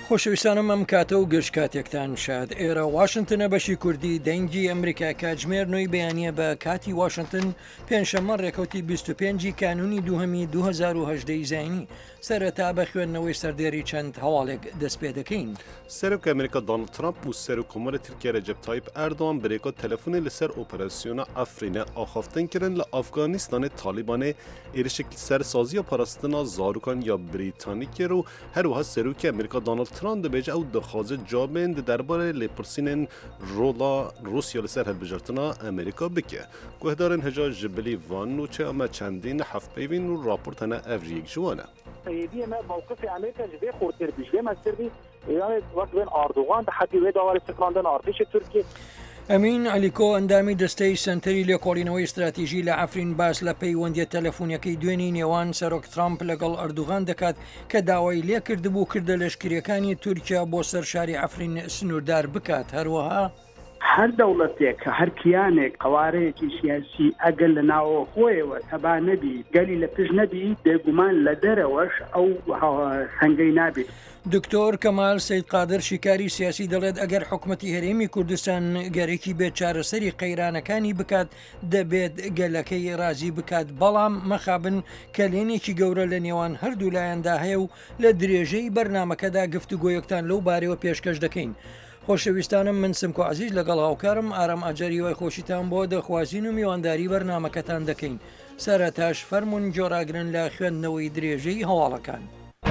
خۆشەویستانم ئەم کاتە و گەشت کاتێکتان شاد ئێرە واشنگتنە بەشی کوردی دەنگی ئەمریکا کاتژمێر نوۆی بەیانیە بە کاتی واشنگتن پێنجشەممە ڕێکەوتی 25 کانونی دووهەمی 2010 زینی سەرەتا بە خوێندنەوەی سەردێری چەند هەواڵێک دەست پێ دەکەین. سەرۆک ئەمریکا دۆناڵد ترامپ و سەرۆکۆمەرە تورکیا رەجەب تایپ ئەردۆغان برێکا تەلەفۆنی لەسەر ئۆپەراسیۆنا ئەفرینە ئاخافتن کردن لە ئەفغانیستانê Talîbanê êrişekî sersaziya parastina zarokan ya Brîtanîkê û herwiha serokê Amerîka Donald Trump dibêje ew dixwaze cavên di derbarê lêpirsînên rola Rusya li ser hilbijartina Amerîka bike. Guhdarên hêja ji bilî van û çema çendîn hevpeyvîn û raport hene ev jî yek ji wan e. ما موقف امریکا جبه خورتر بیش به مستری ایران وقت بین اردوغان به حدی و داور سکراندن ارتش ترکیه ئەمین ئەلیکۆ ئەندامی دەستەی سنتەری لێکۆڵینەوەی استراتیژی لە ئەفرین باس لە پەیوەندیە تەلەفۆنیەکەی دوێنی نێوان سەرۆک ترامپ لەگەڵ ئەردوغان دەکات کە داوای لێکردبوو کردە لەشکریەکانی تورکیا بۆ سەر شاری ئەفرین سنووردار بکات. هەروەها هەر دەوڵەتێک کە هەر کیانێک قوارەیەکی سیاسی ئەگەر لە ناوە خۆیەوە تەبا نەبی گەلی لە پێش نەبی بێگومان لە دەرەوەش ئەو هەنگەی نابێت. دکتۆر کەمال سەید قادر شیکاری سیاسی دەڵێت ئەگەر حکوومەتی هەرێمی کوردستان گەرێکی بێت چارەسەری قەیرانەکانی بکات دەبێت گەلەکەی رازی بکات، بەڵام مەخابن کە لێنێکی گەورە لە نێوان هەردوو لایەندا هەیە و لە درێژەی بەرنامەکەدا گفتوگۆیەکتان لەو بارەوە پێشکەش دەکەین. خۆشەویستانم من سمکۆ عەزیز لەگەڵ هاوکارم ئارام ئاجەری وای خۆشیتان بۆ دەخوازین و میوانداری بەرنامەکەتان دەکەین. سەرەتاش فەرموون جۆراگرن لە خوێندنەوەی درێژەی هەواڵەکان.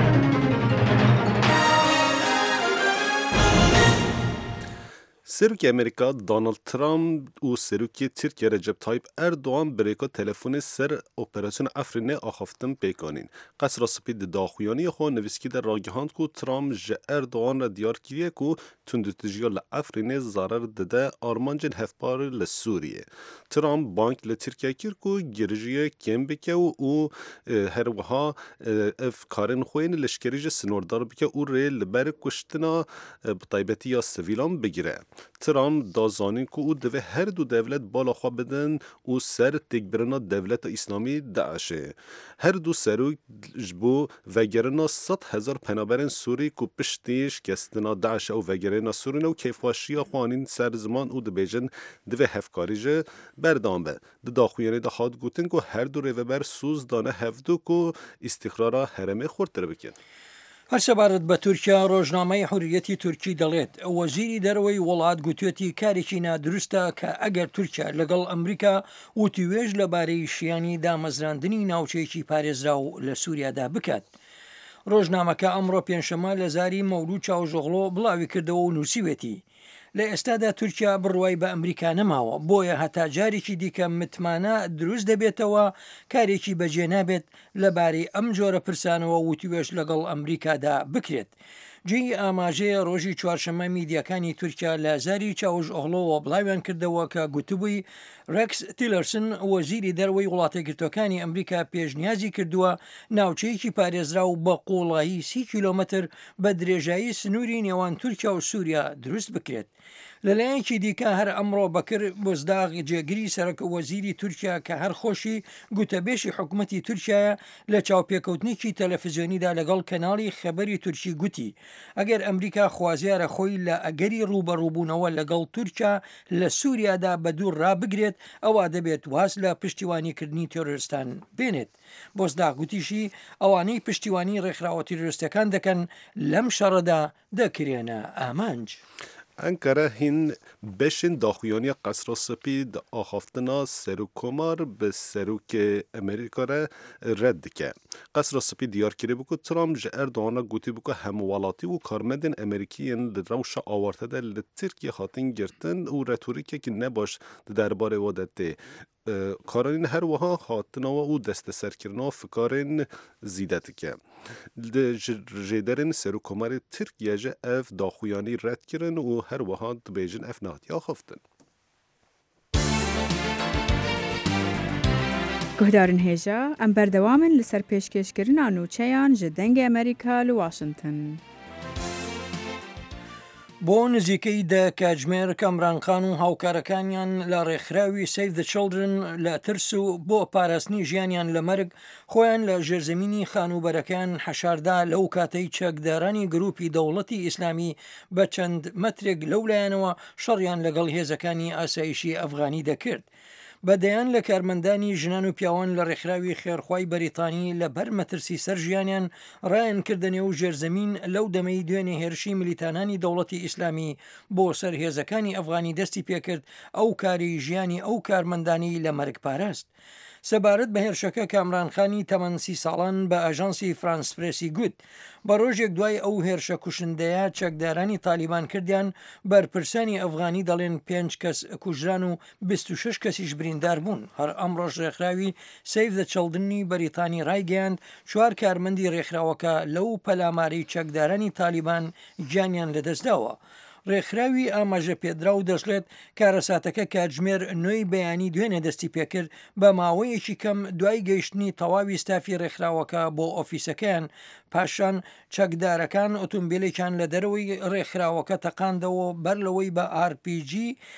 Serokê Amerîka Donald Trump û serokê Tirkiye Recep Tayyip Erdoğan birêka telefonê ser operasyona Efrînê axaftin pêkanîn. Qesra spî di daxuyaniyê xwe nivîskî de ragihand ku Trump ji Erdoğan re diyar kiriye ku tundutijiya li Efrînê zarar dide armancên hevpar li Sûriyê. Trump bank li Tirkiye kir ku girîjiye kêm bike û herwiha ev karên xwe yên leşkerî ji sinordar bike û rê li ber kuştina bi taybetiya sivîlan bigire. Trump dazanîn ku û divê her du devlet bala xwe bidin û ser têkbirina Devleta İslamî Daişê. Her du serok ji bo vegerina 100,000 penaberên Sûrî ku piştî şikestina Daişê û vegerêna Sûrîne û kêfxweşiya xwe anîn ser ziman û dibêjin divê hevkarî ji berdam be. Di daxuyanê de hat gotin ku her du rêveber sûz dane hevdû ku îstîxrara herêmê xurttir bikin. هەرسەبارەت بە تورکیا ڕۆژنامەی حوریەتی تورکی دەڵێت وەزیری دەرەوەی وڵات گوتوێتی کارێکی نادروستە کە ئەگەر تورکیا لەگەڵ ئەمریکا وتیوێژ لەبارەی شیانی دامەزراندنی ناوچەیەکی پارێزرا و لە سووریادا بکات. ڕۆژنامەکە ئەمڕۆ پێنجشەممە لە زاری مەولود چاوژۆغڵۆ بڵاوی کردەوە و نووسیوێتی لە ئێستادا تورکیا بڕوای بە ئەمریکا نەماوە، بۆیە هەتا جارێکی دیکە متمانە دروست دەبێتەوە کارێکی بەجێ نابێت لەبارەی ئەم جۆرە پرسانەوە وتیوێژ لەگەڵ ئەمریکادا بکرێت. جێی ئاماژەیە ڕۆژی چوارشەممە میدیەکانی تورکیا لە زاری چاوژ ئۆغڵۆوە بڵاویان کردەوە کە گوتبووی ڕێکس تیلەرسن وەزیری دەرەوەی وڵاتە گرتوەکانی ئەمریکا پێشنیازی کردووە ناوچەیەکی پارێزرا و بە قوڵایی 30 کیلۆمەتر بە درێژایی سنووری نێوان تورکیا و سووریا دروست بکرێت. لەلایەنکی دیکە هەر ئەمڕۆ بەکر بۆزداغ جێگیری سەرۆک وەزیری تورکیا کە هەر خۆشی گوتەبێشی حکوومەتی تورکیایە لە چاوپێکەوتنیکی تەلەڤیزیۆنیدا لەگەڵ کەناڵی خەبەری تورکی گوتی ئەگەر ئەمریکا خوازیارە خۆی لە ئەگەری ڕوبەڕووبوونەوە لەگەڵ تورکیا لە سووریادا بە دوور ڕابگرێت ئەوە دەبێت واز لە پشتیوانیکردنی تۆرۆریستان بێنێت. بۆزداغ گوتیشی ئەوانەی پشتیوانی ڕێکخراوە تۆرۆریستەکان دەکەن لەم شەڕەدا دەکرێنە ئامانج. Ankara hin beşên daxuyaniya Qesra Spî di axaftina serokkomar bi serokê Amerîka re red dike. Qesra Spî diyar kirî bû ku Trump ji Erdoğan'a gotî bû ku hemwelatî û karmendên Amerîkî yên li rewşa awarte de li Tirkiye hatin girtin û retorîkekî nebaş di derbarê we de tê. Karanîn her wiha hatinawa û desteserkirina fikarên zîde dike. Ji rêderên serokkomarê Tirkiye ji ev daxuyanî red kirin û her wiha dibêjin ev nehatiya xaftin. Guhdarên hêja em berdewamin li ser pêşkêşkirina nûçeyan ji dengê Amerîka li Washington. بۆ نزیکەی دە کاتژمێر کەمرانخان و هاوکارەکانیان لە ڕێکخراوی Save the Children لە ترس و بۆ پاراستنی ژیانیان لە مەرگ خۆیان لە ژێرزەمینی خانوبەرەکان حەشاردا لەو کاتەی چەکدارانی گروپی دەوڵەتی ئیسلامی بە چەند مەترێک لەولایەنەوە شەڕیان لەگەڵ هێزەکانی ئاسایشی ئەفغانی دەکرد. بەدەیان لە کارمەندانی ژنان و پیاوان لە ڕێکخراوی خێرخوای بەریتانی لە بەر مەترسی سەر ژیانیان ڕایەن کردنێ و ژێرزەمین لەو دەمەی دوێنێ هێرشی ملیتانانی دەوڵەتی ئیسلامی بۆ سەر هێزەکانی ئەفغانی دەستی پێکرد ئەو کاری ژیانی ئەو کارمەندانی لە مەرگ پاراست. سەبارەت بە هێرشەکە کامرانخانی تەمەن 30 ساڵان بە ئاژانسی فرانس پرێسی گوت بە ڕۆژێک دوای ئەو هێرشە کوشندەیە چەکدارانی تالیبان کردیان بەرپرسانی ئەفغانی دەڵێن 5 کەس کوژران و 26 کەسیش بریندار بوون. هەر ئەمڕۆژ ڕێکخراوی Save the Children بەریتانی ڕایگەیاند 4 کارمەندی ڕێکخراوەکە لەو پەلامارەی چەکدارانی تالیبان گیانیان لەدەستداوە. ڕێکخراوی ئاماژە پێدرا و دەژڵێت کارەساتەکە کاتژمێر 9 بەیانی دوێنێ دەستی پێکرد بە ماوەیەکی کەم دوای گەیشتنی تەواوی ستافی ڕێکخراوەکە بۆ ئۆفیسەکەیان پاشان چەکدارەکان ئۆتۆمبیلێکیان لە دەرەوەی ڕێکخراوەکە تەقاندەوە بەر لەوەی بە RPG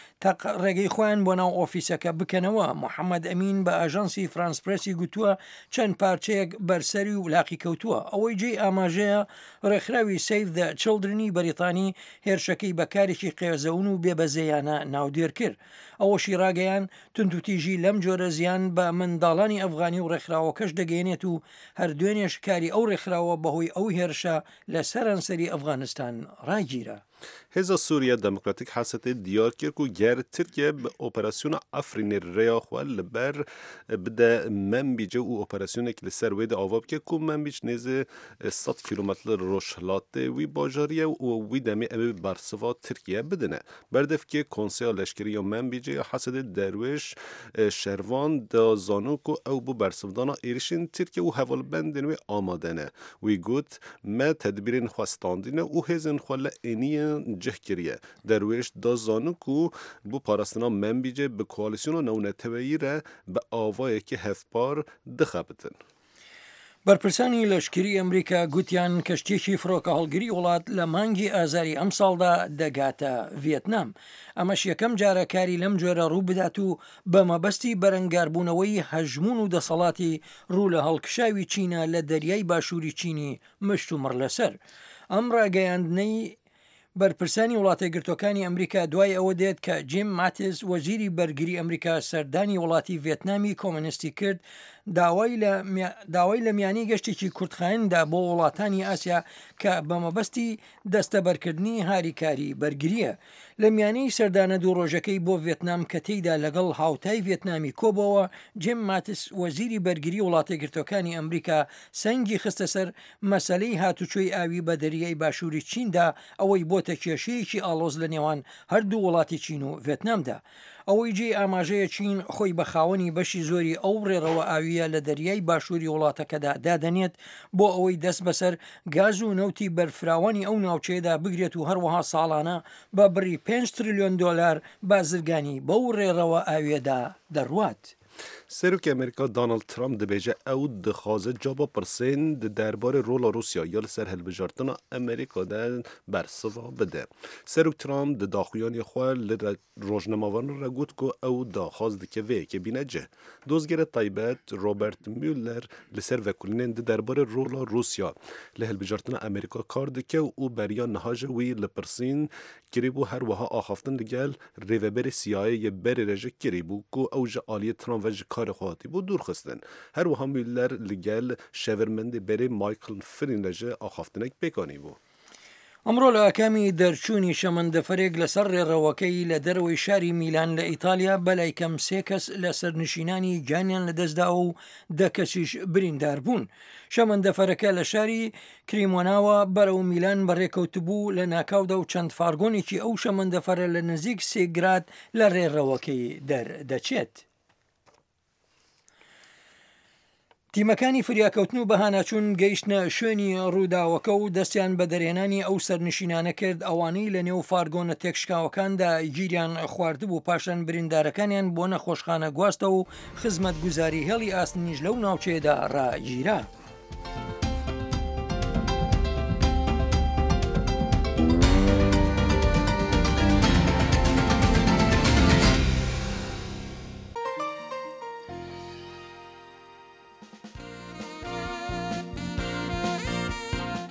ڕێگەی خۆیان بۆ ناو ئۆفیسەکە بکەنەوە. محەممەد ئەمین بە ئاژانسی فرانس پرسی گوتووە چەند پارچەیەک بەرسەری و لاقی کەوتووە. ئەوەی جێ ئاماژەیە ڕێکخراوی Save the Children بەریتانی هێرشەکەی بەکارێکی قێزەون و بێبەزەیانە ناودێر کرد. ئەوەشی ڕاگەیان تونتوتیژی لەم جۆرە زیان بە منداڵانی ئەفغانی و ڕێکخراوەکەش دەگەێنێت و هەردوێنێش کاری ئەو ڕێکخراوە بەهۆی ئەو هێرشە لە سەرانسەری ئەفغانستان ڕاگیرە. هێزە سووریا دموکراتیک حەسەتی دیار کرد و گەر ترکیە بە ئۆپەراسیۆنە ئەفرینی ڕێیاخوا لەبەر بدە مەمبیجە و ئۆپەراسیۆنێکی لەسەر وێدە ئاوا بکە و مەمبیج نێزە 100 کیلومتر ڕۆژهەڵاتێ وی باژاریە و وی دەمێ ئەوێ بەرسڤا ترکیە بدنە بەردەفکێ کۆنسیا لەشکری و مەمبیجە حەسەتی دەروێش شەروان دازانوک و ئەو بۆ بەرسڤدانا ئێریشین ترکیە و هەڤڵبەندن وێ ئامادەنە وی گوت مە تەدبیرên خواستاندینە و hêzên xwe li êniyê cih kiriye. Derwêş da zanû ku bû parastina membîce bi koalîsyona newnetteweyî re bi avayekî hevpar dixebitin. بەرپرسانی لەشکری ئەمریکا گوتیان کەشتێکی فڕۆکە هەڵگری وڵات لە مانگی ئازاری ئەم ساڵدا دەگاتە ڤێتنام. ئەمەش یەکەم جارە کاری لەم جۆرە ڕوو بدات و بە مەبەستی بەرەنگاربوونەوەی هەژمون و دەسەڵاتی ڕوو لە هەڵکشاوی چینە لە دەریای باشووری چینی مشت و مڕ لەسەر. ئەم ڕاگەیاندنەی بەرپرسانی وڵاتە گرتوەکانی ئەمریکا دوای ئەوە دێت کە جیم ماتیس وەزیری بەرگری ئەمریکا سەردانی وڵاتی ڤێتنامی کۆمۆنیستی کرد داوای لە میانی گەشتێکی کورتخایەندا بۆ وڵاتانی ئاسیا کە بە مەبەستی دەستەبەرکردنی هاریکاری بەرگریە. لە میانەی سەردانە دوو ڕۆژەکەی بۆ ڤێتنام کە تێیدا لەگەڵ هاوتای ڤێتنامی کۆبەوە جیم ماتیس وەزیری بەرگری وڵاتە گرتوەکانی ئەمریکا سەنگی خستە سەر مەسەلەی هاتوچۆی ئاوی بە دەریای باشووری چیندا ئەوەی بۆتە کێشەیەکی ئاڵۆز لە نێوان هەردوو وڵاتی چین و ڤێتنامدا. ئەوەی جێ ئاماژەیە چین خۆی بە خاوەنی بەشی زۆری ئەو ڕێڕەوە ئاویە لە دەریای باشووری وڵاتەکەدا دادەنێت بۆ ئەوەی دەست بەسەر گاز و نەوتی بەرفراوانی ئەو ناوچەیەدا بگرێت و هەروەها ساڵانە بە بڕی 5 تریلیۆن دۆلار بازرگانی بەو ڕێڕەوە ئاویەدا دەڕوات. سەرۆکی ئەمریکا دانالد ترامپ دەبێژە ئەو دixwaze caba pirsên di derbarê rola Rûsya ya li ser hilbijartina Amerîkada bersiva bide. Serok Trump di daxuyanê xwe li rojnemavanê re got ku ew daxwaz dike vê yekê bîne cih. Dozgera taybet Robert Mueller li ser vekulînên di derbarê rola Rûsya li hilbijartina Amerîka kar dike û beriya nihaja wî li pirsîn kirîbû her wiha axaftin li gel rêveberê CIA berê re jî kirîbû ku ew ji aliyê Trump ve ji karê xwe hatî bû dûrxistin. Her wiha Mueller li gel şevirmendê berê Michael Flynn re jî axaftinek pêkanî bû. ئەمڕۆ لە ئاکامی دەرچوونی شەمەندەفەرێک لەسەر ڕێڕەوەکەی لە دەرەوەی شاری میلان لە ئیتالیا بەلای کەم 3 کەس لە سەرنشینانی گیانیان لەدەستدا و 10 کەسیش بریندار بوون. شەمەندەفەرەکە لە شاری کریمۆناوە بەرەو میلان بەڕێکەوتبوو لە ناکاودا و چەند فارگۆنێکی ئەو شەمەندەفەرە لە نزیک 3 گراد لە ڕێڕەوەکەی دەردەچێت. تیمەکانی فریاکەوتن و بەهاناچوون گەیشتنە شوێنی ڕووداوەکە و دەستیان بە دەرێنانی ئەو سەرنشینانە کرد ئەوانەی لە نێو فارگۆنە تێکشکاوەکاندا گیریان خواردبوو پاشان بریندارەکانیان بۆ نەخۆشخانە گواستە و خزمەت گوزاری هێڵی ئاسنیش لەو ناوچەیەدا ڕاگیرا.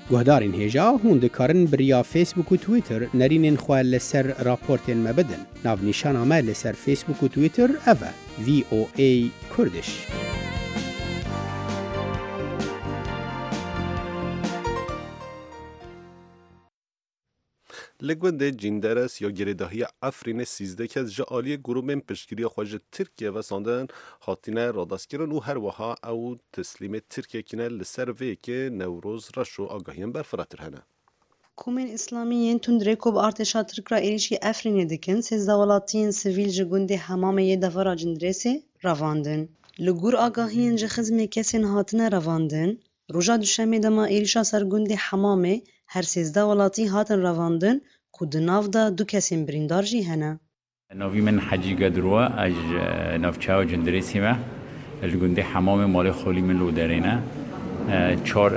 گهدارین هیجا هون دکارن بریا فیسبوک و تویتر نرینین خواه لسر راپورتین مبدن. ناو نیشان آمه لسر فیسبوک و تویتر اوه VOA کردش. لگونده جیندرس یا گریداهی افرین 13 که از جعالی گروه پشتگیری خواهج ترکیه و ساندن خاطینه رادستگیرن و هر وها او تسلیم ترکیه کنه لسر وی که نوروز رشو آگاهیم برفراتر هنه. کومن اسلامیین تندرکو با ارتشا ترک را ایریشی افرین دکن سیزده ولاتین سیویل جگونده همامه یه دفرا جندرسی رواندن. لگور آگاهین جخزمی کسین هاتنه رواندن. روژا دوشمه دما ایریشا سرگونده همامه هر سیزده ولاتی هاتن رواندن که دناف دا دو کسین بریندار جی هنه. ناوی من حجی قدروا اج نافچاو جندرسی ما الگونده حمام مال خولی من لو درینه چار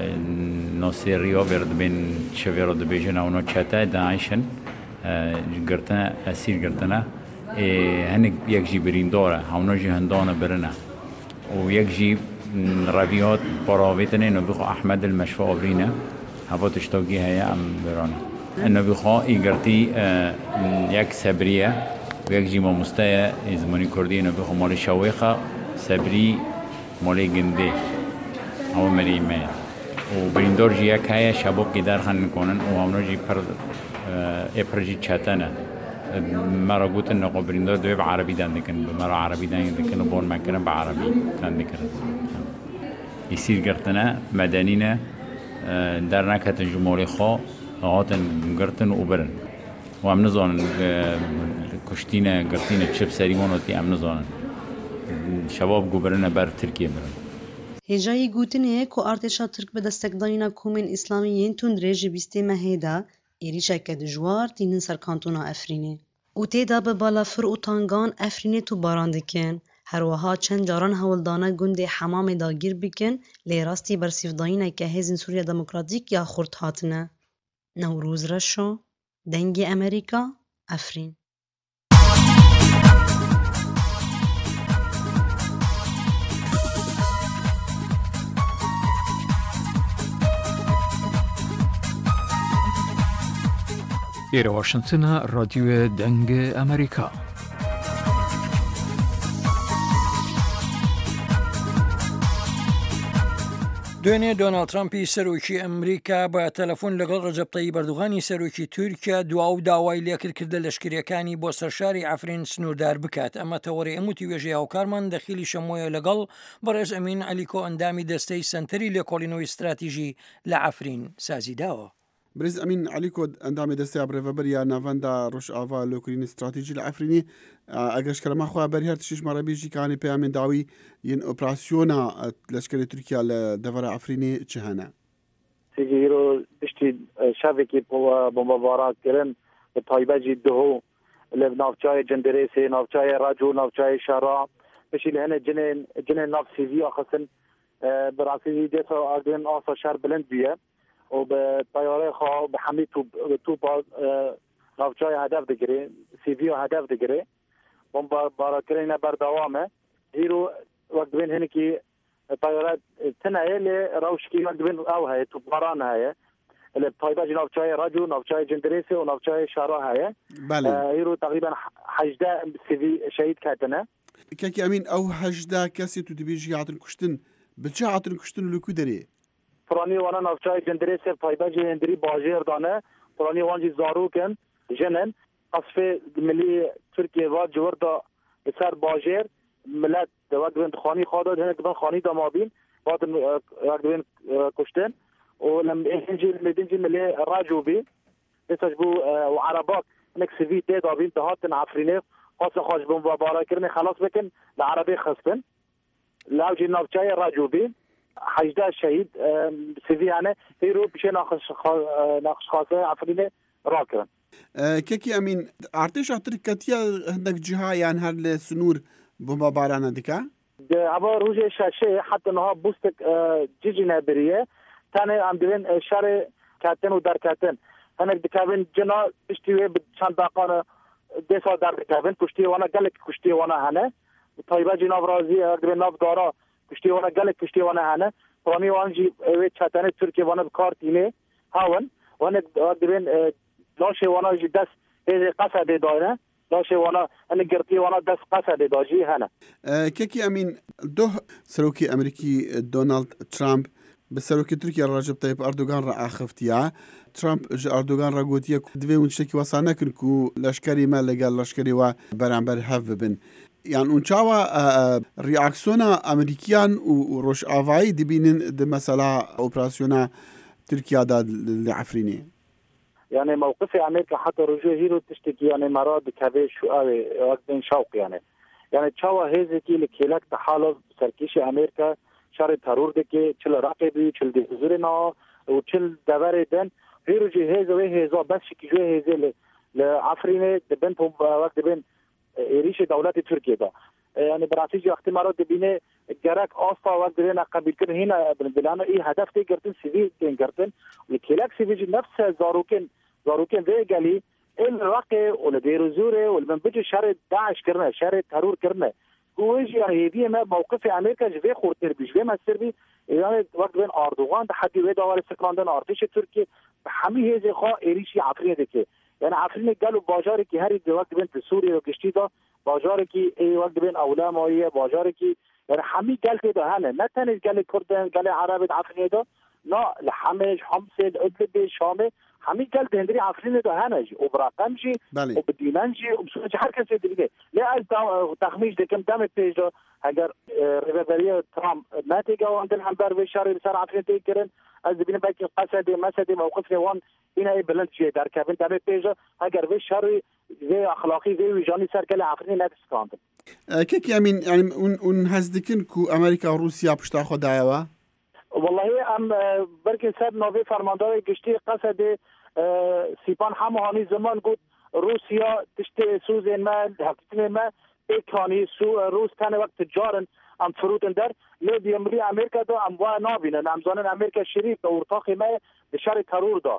ناصریا ورد بین چه ورد بیجن اونا چته داعشن گرتنه اسیر گرتنه هنگ یک جی برینداره اونا جی هندانه برنه و یک جی رویات براویتنه نبیخو احمد المشفى آبرینه هوا تشتاقی هیا ام برانه نبی خواه ایگرتی یک صبریه و یک جیما مستای زمانی کردی نبی خواه مال شویخه صبری مال گنده او مریمه و بریندار جی یک هیا شباب که درخن میکنن و همونا جی پر جی چتنه مرا گوتن نقا بریندار دوی با عربی دن دکن مرا عربی دن دکن و بون مکنن با عربی دن دکن یسیر گرتنه مدنینه در نکت جمهوری خواه هاتن گرتن و برن و هم نزانن کشتین گرتین چپ سریمان وتی هم نزانن شباب گو برن بر ترکیه برن هجایی گوتنه که ارتشا ترک به دستگدانینا کومن اسلامیین تندره بیسته مهیده ایریشا که دجوار تینن سر کانتونا افرینه او تیدا به بالافر و تانگان افرینه تو باراندکن هر وها چند جاران هولدانه گنده حمام داگیر بکن لیراستی برسیفدانینا که هزین سوریا دموکراتیک یا خورد هاتنه نوروز رشو دنگ امریکا افرین ایره واشنطن رادیو دنگ امریکا دوێنێ دۆناڵد ترامپی سەرۆکی ئەمریکا بە تەلەفۆن لەگەڵ ڕەجەب تەییب ئەردوغانی سەرۆکی تورکیا دواو و داوای لێکرد کردە لەشکریەکانی بۆ سەرشاری ئەفرین سنووردار بکات ئەمە تەوەڕی ئەموتی وێژەی هاوکارمان دەخیلی شەمۆیە لەگەڵ بەڕێز ئەمین عەلیکۆ ئەندامی دەستەی سەنتەری لێکۆڵینەوەی استراتیژی لە ئەفرین سازی داوە. برز امین علیکو اندام دسته برای یا نواندا روش آوا لوکرین استراتژی لعفرینی اگرش کلمه خواه بری هر تشیش مرا بیشی کانی پیامین داوی ین اپراسیونا لشکر ترکیه لدور عفرینی چهانه سیجی رو بشتی شبی که بمبارات کردن به طایبه جده لنافچای جندریسی نافچای راجو نافچای شارا بشی لهنه جنین ناف سیزی آخسن براسی دیتا آگرین آسا شهر بلند بیه و به طیاره خواه به حمی توپ نافچای هدف دگیره سیوی هدف دگیره بمبارات کردن بردوامه هیرو وقت بین هنی که طیاره تنهایی لروشکی وقت بین او هایی توپ باران هایی طایبه جی نافچای راجو نافچای جندریسی و نافچای شارا هایی هیرو تقریبا 18 سیوی شهید کردنه که امین او 18 کسی تو دبیجی عطن کشتن بچه عطن کشتن لکو داری؟ فرانی وانا نافچای جندریسی طایبه جی هندری باجیر دانه فرانی وان جی زاروکن جنن قصف ملی ترکیه و جوردا سر باجیر ملت وقت بین خانی خواهد هنگ بین خانی دامابین وقت بین کشتن و لم ينجي ملي راجو بي يسجبوا وعربات هناك سيفي تي دابين تهاتن عفرينيف خاصة خاص بمباراه كرني خلاص بكن العربي خصبن لاو جي نافچاي راجو بي 18 شهيد سيفي يعني هيرو بشي ناقص خاصه عفرينه راكن كيكي امين ارتش تركيا هندك جهه يعني هر لسنور بمباراه ديكا ابا روجي شاشه حتى انها بوستك جيجي نابريه تاني عم دين شارع كاتن ودار كاتن هناك دكابين جنا اشتوي بچند دقيقه دسا دار دكابين كشتي وانا قالك كشتي وانا هنا طيبه جناب رازي اقرب ناب دارا كشتي وانا قالك كشتي وانا هنا اسلامی وانجی چتن ترکیه وانا بکارتینه هاون وانا دبن لاشه وانا جی دست قصد داینه لاشه وانا ان گرتی وانا دست قصد داجی هنه كيكي أمين ده سروكي أمريكي دونالد ترامب بسروكي تركيا رجب طيب أردوغان رأى خفتيا ترامب أردوغان رقوتيا دوي ونشتكي وصانا كنكو لشكري ما لقال لشكري وبرامبر هف بن يعني ونشاوا رياكسونا أمريكيان وروش آفاي دبينن دي مثلا أوبراسيونا تركيا دا لعفريني يعني موقف امريكا حتى رجوع هيرو تشتكي يعني مراد كبير شو وقت شوق يعني تشاوا هيزكي لكيلك تحالف سركيش امريكا شر ترور دكي چل راقبي چل دزورنا وچل دبر دن هيرو جي هيز وهيزا بس كي جو هيز لعفرينه دبن وقت دبن ريش دولة تركيا دا يعني براسيجي احتمالات دبينه جرك آستا وقت دبن قبل كده هنا بلانه اي هدف تي قرتن سيفي تين قرتن لكيلك سيفي نفس زاروكن ويجالي الرقي والدير زوري والمنبج شر داعش كرنا شر ترور كرنا ويجي يعني هذه ما موقف امريكا جوي خورتر بيجوي ما سربي يعني وقت بين اردوغان تحدي ودا ولا سكراندن ارتش تركيا بحمي هذه خا اريشي عفرين دكي يعني عفرين قالوا باجار كي هري وقت بين سوريا وكشتي دا باجار كي اي وقت بين اولام وهي باجار كي يعني حمي قال كده هنا ما تاني قال كردن قال عرب عفرين دا لا لحمش حمص ادلب شامه حمي قال دهندري عفرين ده هنجي وبرقمجي وبدينانجي وبسوجي حركه زي دي لا تخميش ده كم دام بيج اگر ريفيريا ترامب ما تيجا عند الحنبر بشار صار عفرين تيكرن از بين باقي قصد مسد موقف وان هنا بلند شي در كابن دام بيج اگر بشار زي اخلاقي زي وجاني سر كلا عفرين لا تسكاند كيك يمين يعني ان هزدكن كو امريكا وروسيا بشتا خدايوا والله ام بركن سب نوفي فرماندار گشتي قصد سيبان همهاني زمان قلت روسيا تشتي سوزين ما حقيقتين ما ايكاني روس كان وقت تجارن ام فروتن در لدي امري امريكا دو ام وا نابين ام زانن امريكا شريف ورتاقي ما بشار ترور دا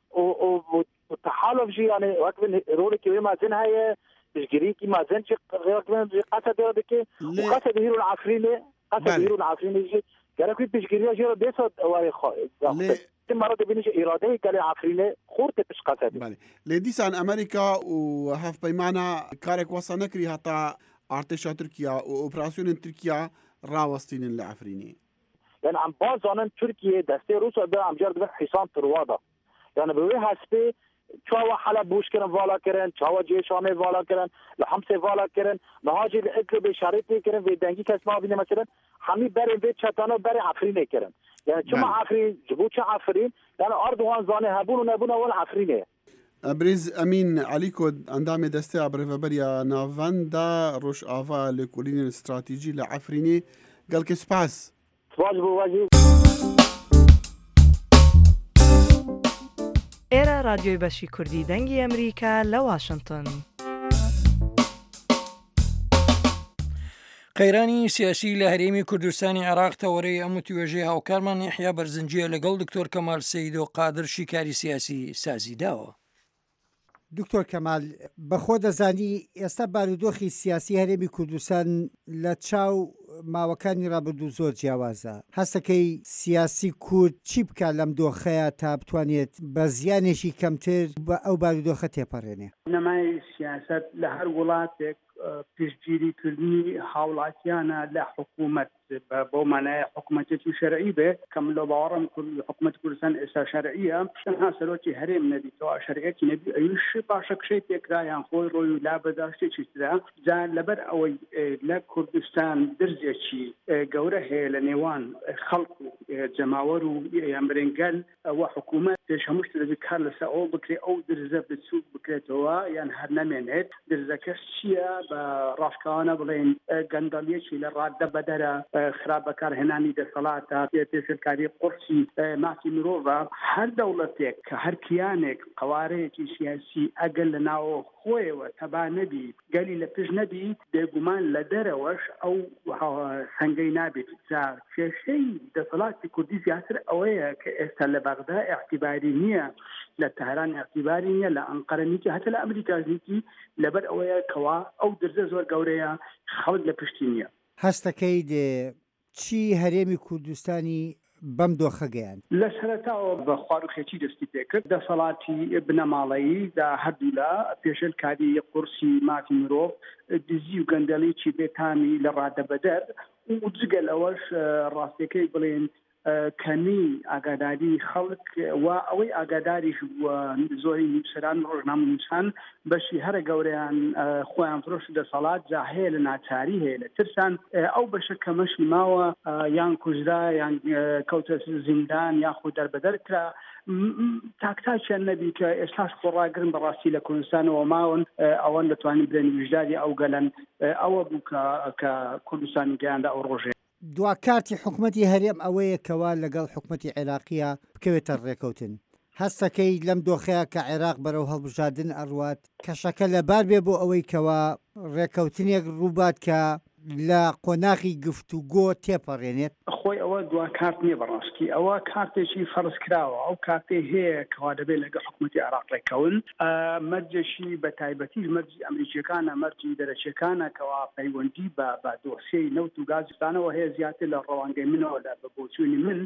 وتحالف جي يعني وقت رولي كي ما زين هي بجري كي ما زين وقت قصد دكي وقصد هيرو العفريني قصد هيرو العفريني جي قال كيف بيشكريا جيرو ديسو واري مرات بينش إرادة كله عفرينه خورت بش قصد. بله. لديس عن أمريكا وهاف بيمانا كارك وصلنا كري حتى ارتش تركيا وأوبراسيون تركيا راوستين العفريني. يعني عم بازانن تركيا دستي روسيا ده عم جرد حصان تروادا. يعني بوي حسبي چاوا حلب بوش کردن والا کردن چاوا جیشانه والا کردن لحمسه والا کردن نهاجی اکل به شرطی کردن و دنگی کس ما بینه مثلا همی بره به چتانه بره عفرینه کردن يعني شو عفرين جبوت عفرين يعني أردوغان زاني هبون ونبون أول عفرينه بريز أمين عليكو عندما دستي عبرفبريا نافندا روش آفا لكولين الاستراتيجي لعفريني قال كسباس واجب إيرا راديو باشي كردي دنجي أمريكا لواشنطن قەیرانی سیاسی لە هەرێمی کوردستانی عێراق تەوەرەی ئەم توێژێ هاوکارمان یحیا بەرزنجیە لەگەڵ دکتۆر کەمال سەید و قادر شیکاری سیاسی سازی داوە. دکتۆر کەمال بەخۆ دەزانی ئێستا بارودۆخی سیاسی هەرێمی کوردستان لە چاو ماوەکانی ڕابردوو زۆر جیاوازە. هەستەکەی سیاسی کورد چی بکات لەم دۆخەیە تا بتوانێت بە زیانێکی کەمتر بە ئەو بارودۆخە تێپەڕێنێ؟ نەمای سیاست لە هەر وڵاتێک پشتگیریکردنی هاوڵاتیانە لە حکوومەت بۆ مانای حکوومەتێکی شەرعی بێ کەم لە باوەڕم حکوومەت کوردستان ئێستا شەرعیە تەنها سەرۆکی هەرێم نەبیتەوە شەرعەتی نەبی ئەوش باشە کشەی پێکرایان خۆی ڕۆی و لا بەداشتێکی ترا جا لەبەر ئەوەی لە کوردستان درزێکی گەورە هەیە لە نێوان خەڵک و جەماوەر و یانبرێنگەل ئەوە حکوومەت پێش هەمووش دەبێت کار لەسەر ئەوە بکرێ ئەو درزە بچووک بکرێتەوە یان هەر نەمێنێت درزەکەش چییە بە ڕاشکاوانە بڵێن گەندەڵیەکی لە ڕاددە بەدەرە خراپ بەکارهێنانی دەسەڵاتە پێشکاری قورسی ماسی مرۆڤە هەر دەوڵەتێک کە هەر کیانێک قوارەیەکی سیاسی ئەگەر لە ناوە خۆیەوە تەبا نەبی گەلی لە پێش نەبی بێگومان لە دەرەوەش ئەو سەنگەی نابێت جا کێشەی دەسەڵاتی کوردی زیاتر ئەوەیە کە ئێستا لە بەغدا اعتیباری نییە لە تەهران اعتیباری نییە لە ئەنقەرە نیکی هەتا لە ئەمریکا نیکی لەبەر ئەوەیە کەوا ئەو درزە زۆر گەورەیە خەڵک لە پشتی نییە. هەستەکەی چی هەرێمی کوردستانی بەم دۆخەگەیان لە سەرەتاوە بە خواروخێتی دەستی پێکرد دەسەڵاتی بنەماڵەیی دا هەردوولا پێشل کاری قورسی مافی مرۆڤ دزی و گەندەڵی بێتامی لە ڕادەبەدەر و جگە لەوەش ڕاستیەکەی بڵێن کەمی ئاگاداری خەڵک و ئەوەی ئاگاداریش زۆری نووسەران ڕۆژنامەنووسان بەشی هەرە گەورەیان خۆیان فرۆش دەسەڵات جا هەیە لە ناچاری هەیە لە ترسان ئەو بەشە کەمەشی ماوە یان کوژرا یان کەوتە زیندان یاخود دەربەدەر کرا تاکتاکیان نەبی کە ئێستاش خۆڕاگرن بەڕاستی لە کوردستانەوە ماون ئەوەن دەتوانین برێن ویژداری ئەو گەلەن ئەوە بوو کە کوردستانی گەیاندا ئەو ڕۆژێ دواکارتی حکوومەتی هەرێم ئەوەیەکەوە لەگەڵ حکوومەتی عێراقیە بکەوێتە ڕێکەوتن هەستەکەی لەم دۆخەیە کە عێراق بەرەو هەڵبژاردن ئەڕوات کەشەکە لەبار بێ بۆ ئەوەی کەوە ڕێکەوتنێک ڕووبات کە لە قۆناغی گفتوگۆ تێپەڕێنێت خۆی ئەوە دواکارت نییە بەڕاستی ئەوە کارتێکی فەرز کراوە ئەو کارتێ هەیە کەوا دەبێت لەگەڵ حکوومەتی عێراق ڕێکەون مەرجێکی بە تایبەتی مەرجی ئەمریکیەکانە مەرجی دەرەچیەکانە کەوا پەیوەندی بە دۆسیەی نەوت و گازستانەوە هەیە زیاتر لە ڕەوانگەی منەوە لە بۆچوونی من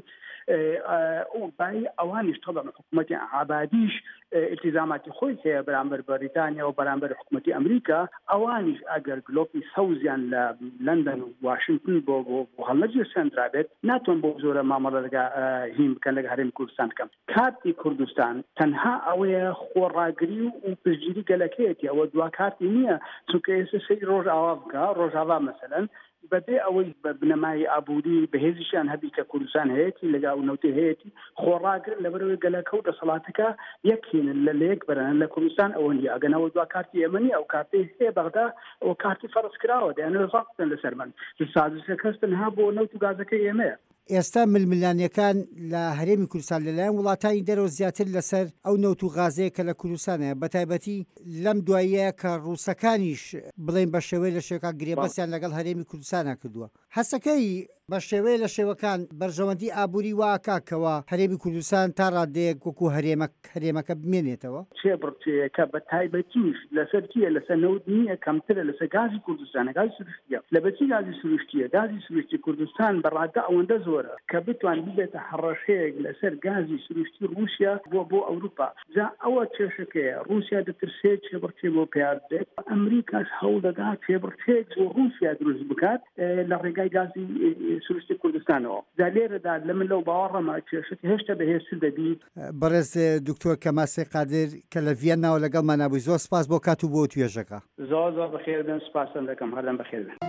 بای ئەوانیش تەڵەن حکوومەتی عابادیش التزاماتی خۆی هەیە بەرامبەر بەریتانیا و بەرامبەر حکوومەتی ئەمریکا ئەوانیش ئەگەر گلۆپی سەوزیان لە لندن و واشنگتن بۆ هەڵمەرجی سێنرابێت ناتوان بۆ زۆرە مامەڵەگە هیم بکەن لەگە هەرێمی کوردستان بکەم کارتی کوردستان تەنها ئەوەیە خۆڕاگری و پشتگیری گەلەکەیەتی ئەوە دوا کارتی نییە چونکە ئێستا سەی ڕۆژئاوا بکە ڕۆژئاوا مەسەلەن بەبێ ئەوەی بنەمای ئابووری بەهێزیشان هەبی کە کوردستان هەیەی لەگا و نەوتێ هەیەی خۆڕاگر لەبەرەوەی گەلەکە و دەسەڵاتەکە یەکهێنن لە یەک بەرەن لە کوردستان ئەوە نیە ئەگەنەوە دوا کارتی ئێمەنی ئەو کارتی هەیە بەغدا ئەوە کارتی فەرز کراوە دەیانێت ڕاستن لەسەر من سازشە کەس تەنها بۆ نەوت و گازەکەی ئێمەیە ئێستا ململانیەکان لە هەرێمی کوردستان لەلایەن وڵاتانی دەرەوە زیاتر لەسەر ئەو نەوت و غازەیە کە لە کوردستانەیە بەتایبەتی لەم دواییە کە ڕووسەکانیش بڵێن بە شێوەی لە شێوەکە گرێبەستیان لەگەڵ هەرێمی کوردستانە کردووە هەستەکەی بە شێوەیە لە شێوەکان بەرژەوەندی ئابووری واکاکەوە هەرێمی کوردستان تا ڕادەیەک وەکو هەرێمەکە بمێنێتەوە چێ بڕچەیەکە بە تایبەتیش لەسەر کیە لەسەر نەوت نییە کەمترە لەسەر گازی کوردستانە گازی سروشتیە لە بەچی گازی سروشتیە گازی سروشتی کوردستان بەڕادە ئەوەندە زۆرە کە بتوان ببێتە هەڕەشەیەک لەسەر گازی سروشتی رووسیا بۆ ئەوروپا جا ئەوە کێشەکەیە رووسیا دەترسێت چێبڕچێ بۆ پیاد بێت ئەمریکاش هەوڵ دەدات چێبڕچێک بۆ رووسیا دروست بکات لە ڕێگای گازی سروشتی کوردستانەوە جا لێرەدا لە من لەو باوەڕەمە کێشەی هێشتا بەهێزتر دەبیت بەڕێز دکتۆر کەماسێ قادر کە لە ڤیەناوە لەگەڵمان نابووی زۆر سپاس بۆ کات و بۆ توێژەکە زۆر بەخێر بن سپاسم دەکەم هەردەم بەخێر بن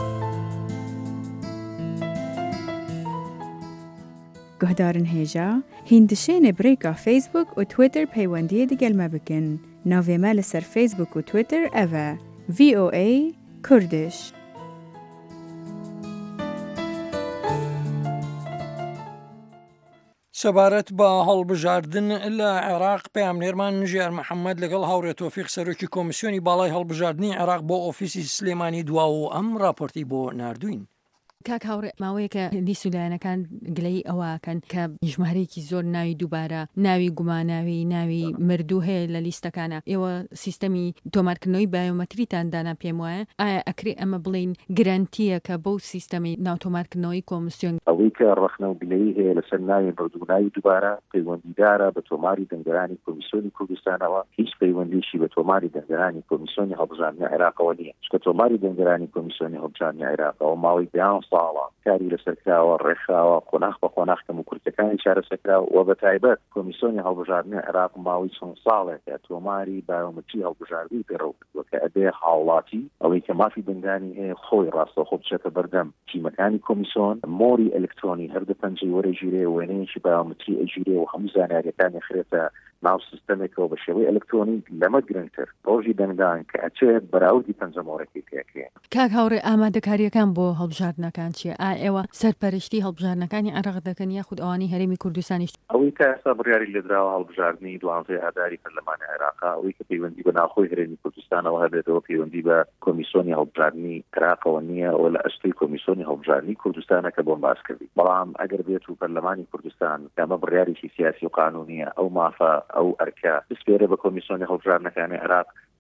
گۆهدارن هێژە هیندشێنە برێکا فیسبوک و تویتر پەیوەندیە دیگەلمە بکەن ناوێمە لەسەر فیسبوک و تویتر ئەڤە VOA کوردش سەبارەت بە هەڵبژاردن لە عێراق پەیامنێرمان ژیار محەممەد لەگەڵ هاوڕێت تۆفیق سەرۆکی کۆمیسیۆنی باڵای هەڵبژاردننی عێراق بۆ ئۆفیسی سلێمانی دوا و ئەم راپۆرتی بۆ ناردوین. کاک هاوڕێ ماوەیەکە دیسولایەنەکان گلەی ئەوەکەن کە ژمارەیەکی زۆر ناوی دووبارە ناوی گوماناوی ناوی مردوو هەیە لە لیستەکانە ئێوە سیستەمی تۆمارکردنەوەی بایۆمەتریتاندانا پێم وایە ئایا ئەکرێ ئەمە بڵین گرانتیە کە بەو سیستەمی ناوتۆمارکردنەوەی کۆمیسیۆن ئەوەی کە ڕخنە و گلەی هەیە لەسەر ناوی مردوو ناوی دووبارە پەیوەندیدارە بە تۆماری دەنگەرانی کۆمیسیۆنی کوردستانەوە هیچ پەیوەندیشی بە تۆماری دەنگەرانی کۆمیسیۆنی هەڵبژاردننی عێراقەوە نییە چکە تۆماری دەنگەرانی کۆمیسیۆنی هەڵبژاردننی عێراقەوە ماوەی 10 ساڵە کاری لەسەرکراوە ڕێکخراوە قۆناغ بە قۆناغ کەم و کورتەکانی چارەسەرکراوە و بە تایبەت کۆمیسیۆنی هەڵبژاردننی عێراق ماوەی چەند ساڵێکە تۆماری بایۆمەتری هەڵبژاردنی پێڕەو کردووە کە ئەبێ هاوڵاتی ئەوەی کە مافی دەنگانی هەیە خۆی ڕاستەوخۆ بچێتە بەردەم تیمەکانی کۆمیسیۆن مۆری ئەلکترۆنی هەردە پەنجەی وەرەگیرێ وێنەیەکی بایۆمەتری ئەگیرێ و هەموو زانیاریەکانی خرێتە ناو سیستەمێکەوە بە شێوەی ئەلکترۆنیک لەمە گرنگتر ڕۆژی دەنگدان کە ئەچێت بەراوردی پەنجەمۆرەکەی پێکرێ. کاک هاوڕێ ئامادەکاریەکان بۆ هەڵبژاردنەکان چیە؟ ئێوە سەرپەرشتی هەڵبژاردنەکانی عێراق دەکەن یاخود ئەوانی هەرێمی کوردستانیش؟ ئەوەی کە ئێستا بڕیاری لێدراوە هەڵبژاردننی 12 ئاداری پەرلەمانی عێراق ئەوەی کە پەیوەندی بە ناوخۆی هەرێمی کوردستانەوە هەبێتەوە پەیوەندی بە کۆمیسیۆنی هەڵبژاردننی عێراقەوە نییە و لە ئەستۆی کۆمیسیۆنی هەڵبژاردننی کوردستانە کە بۆم باس کردی بەڵام ئەگەر بێت و پەرلەمانی کوردستان کەمە بڕیارێکی سیاسی و قانونیە ئەو مافە ئەو ئەرکە سپێرە بە کۆمیسیۆنی هەڵبژاردنەکانی عێراق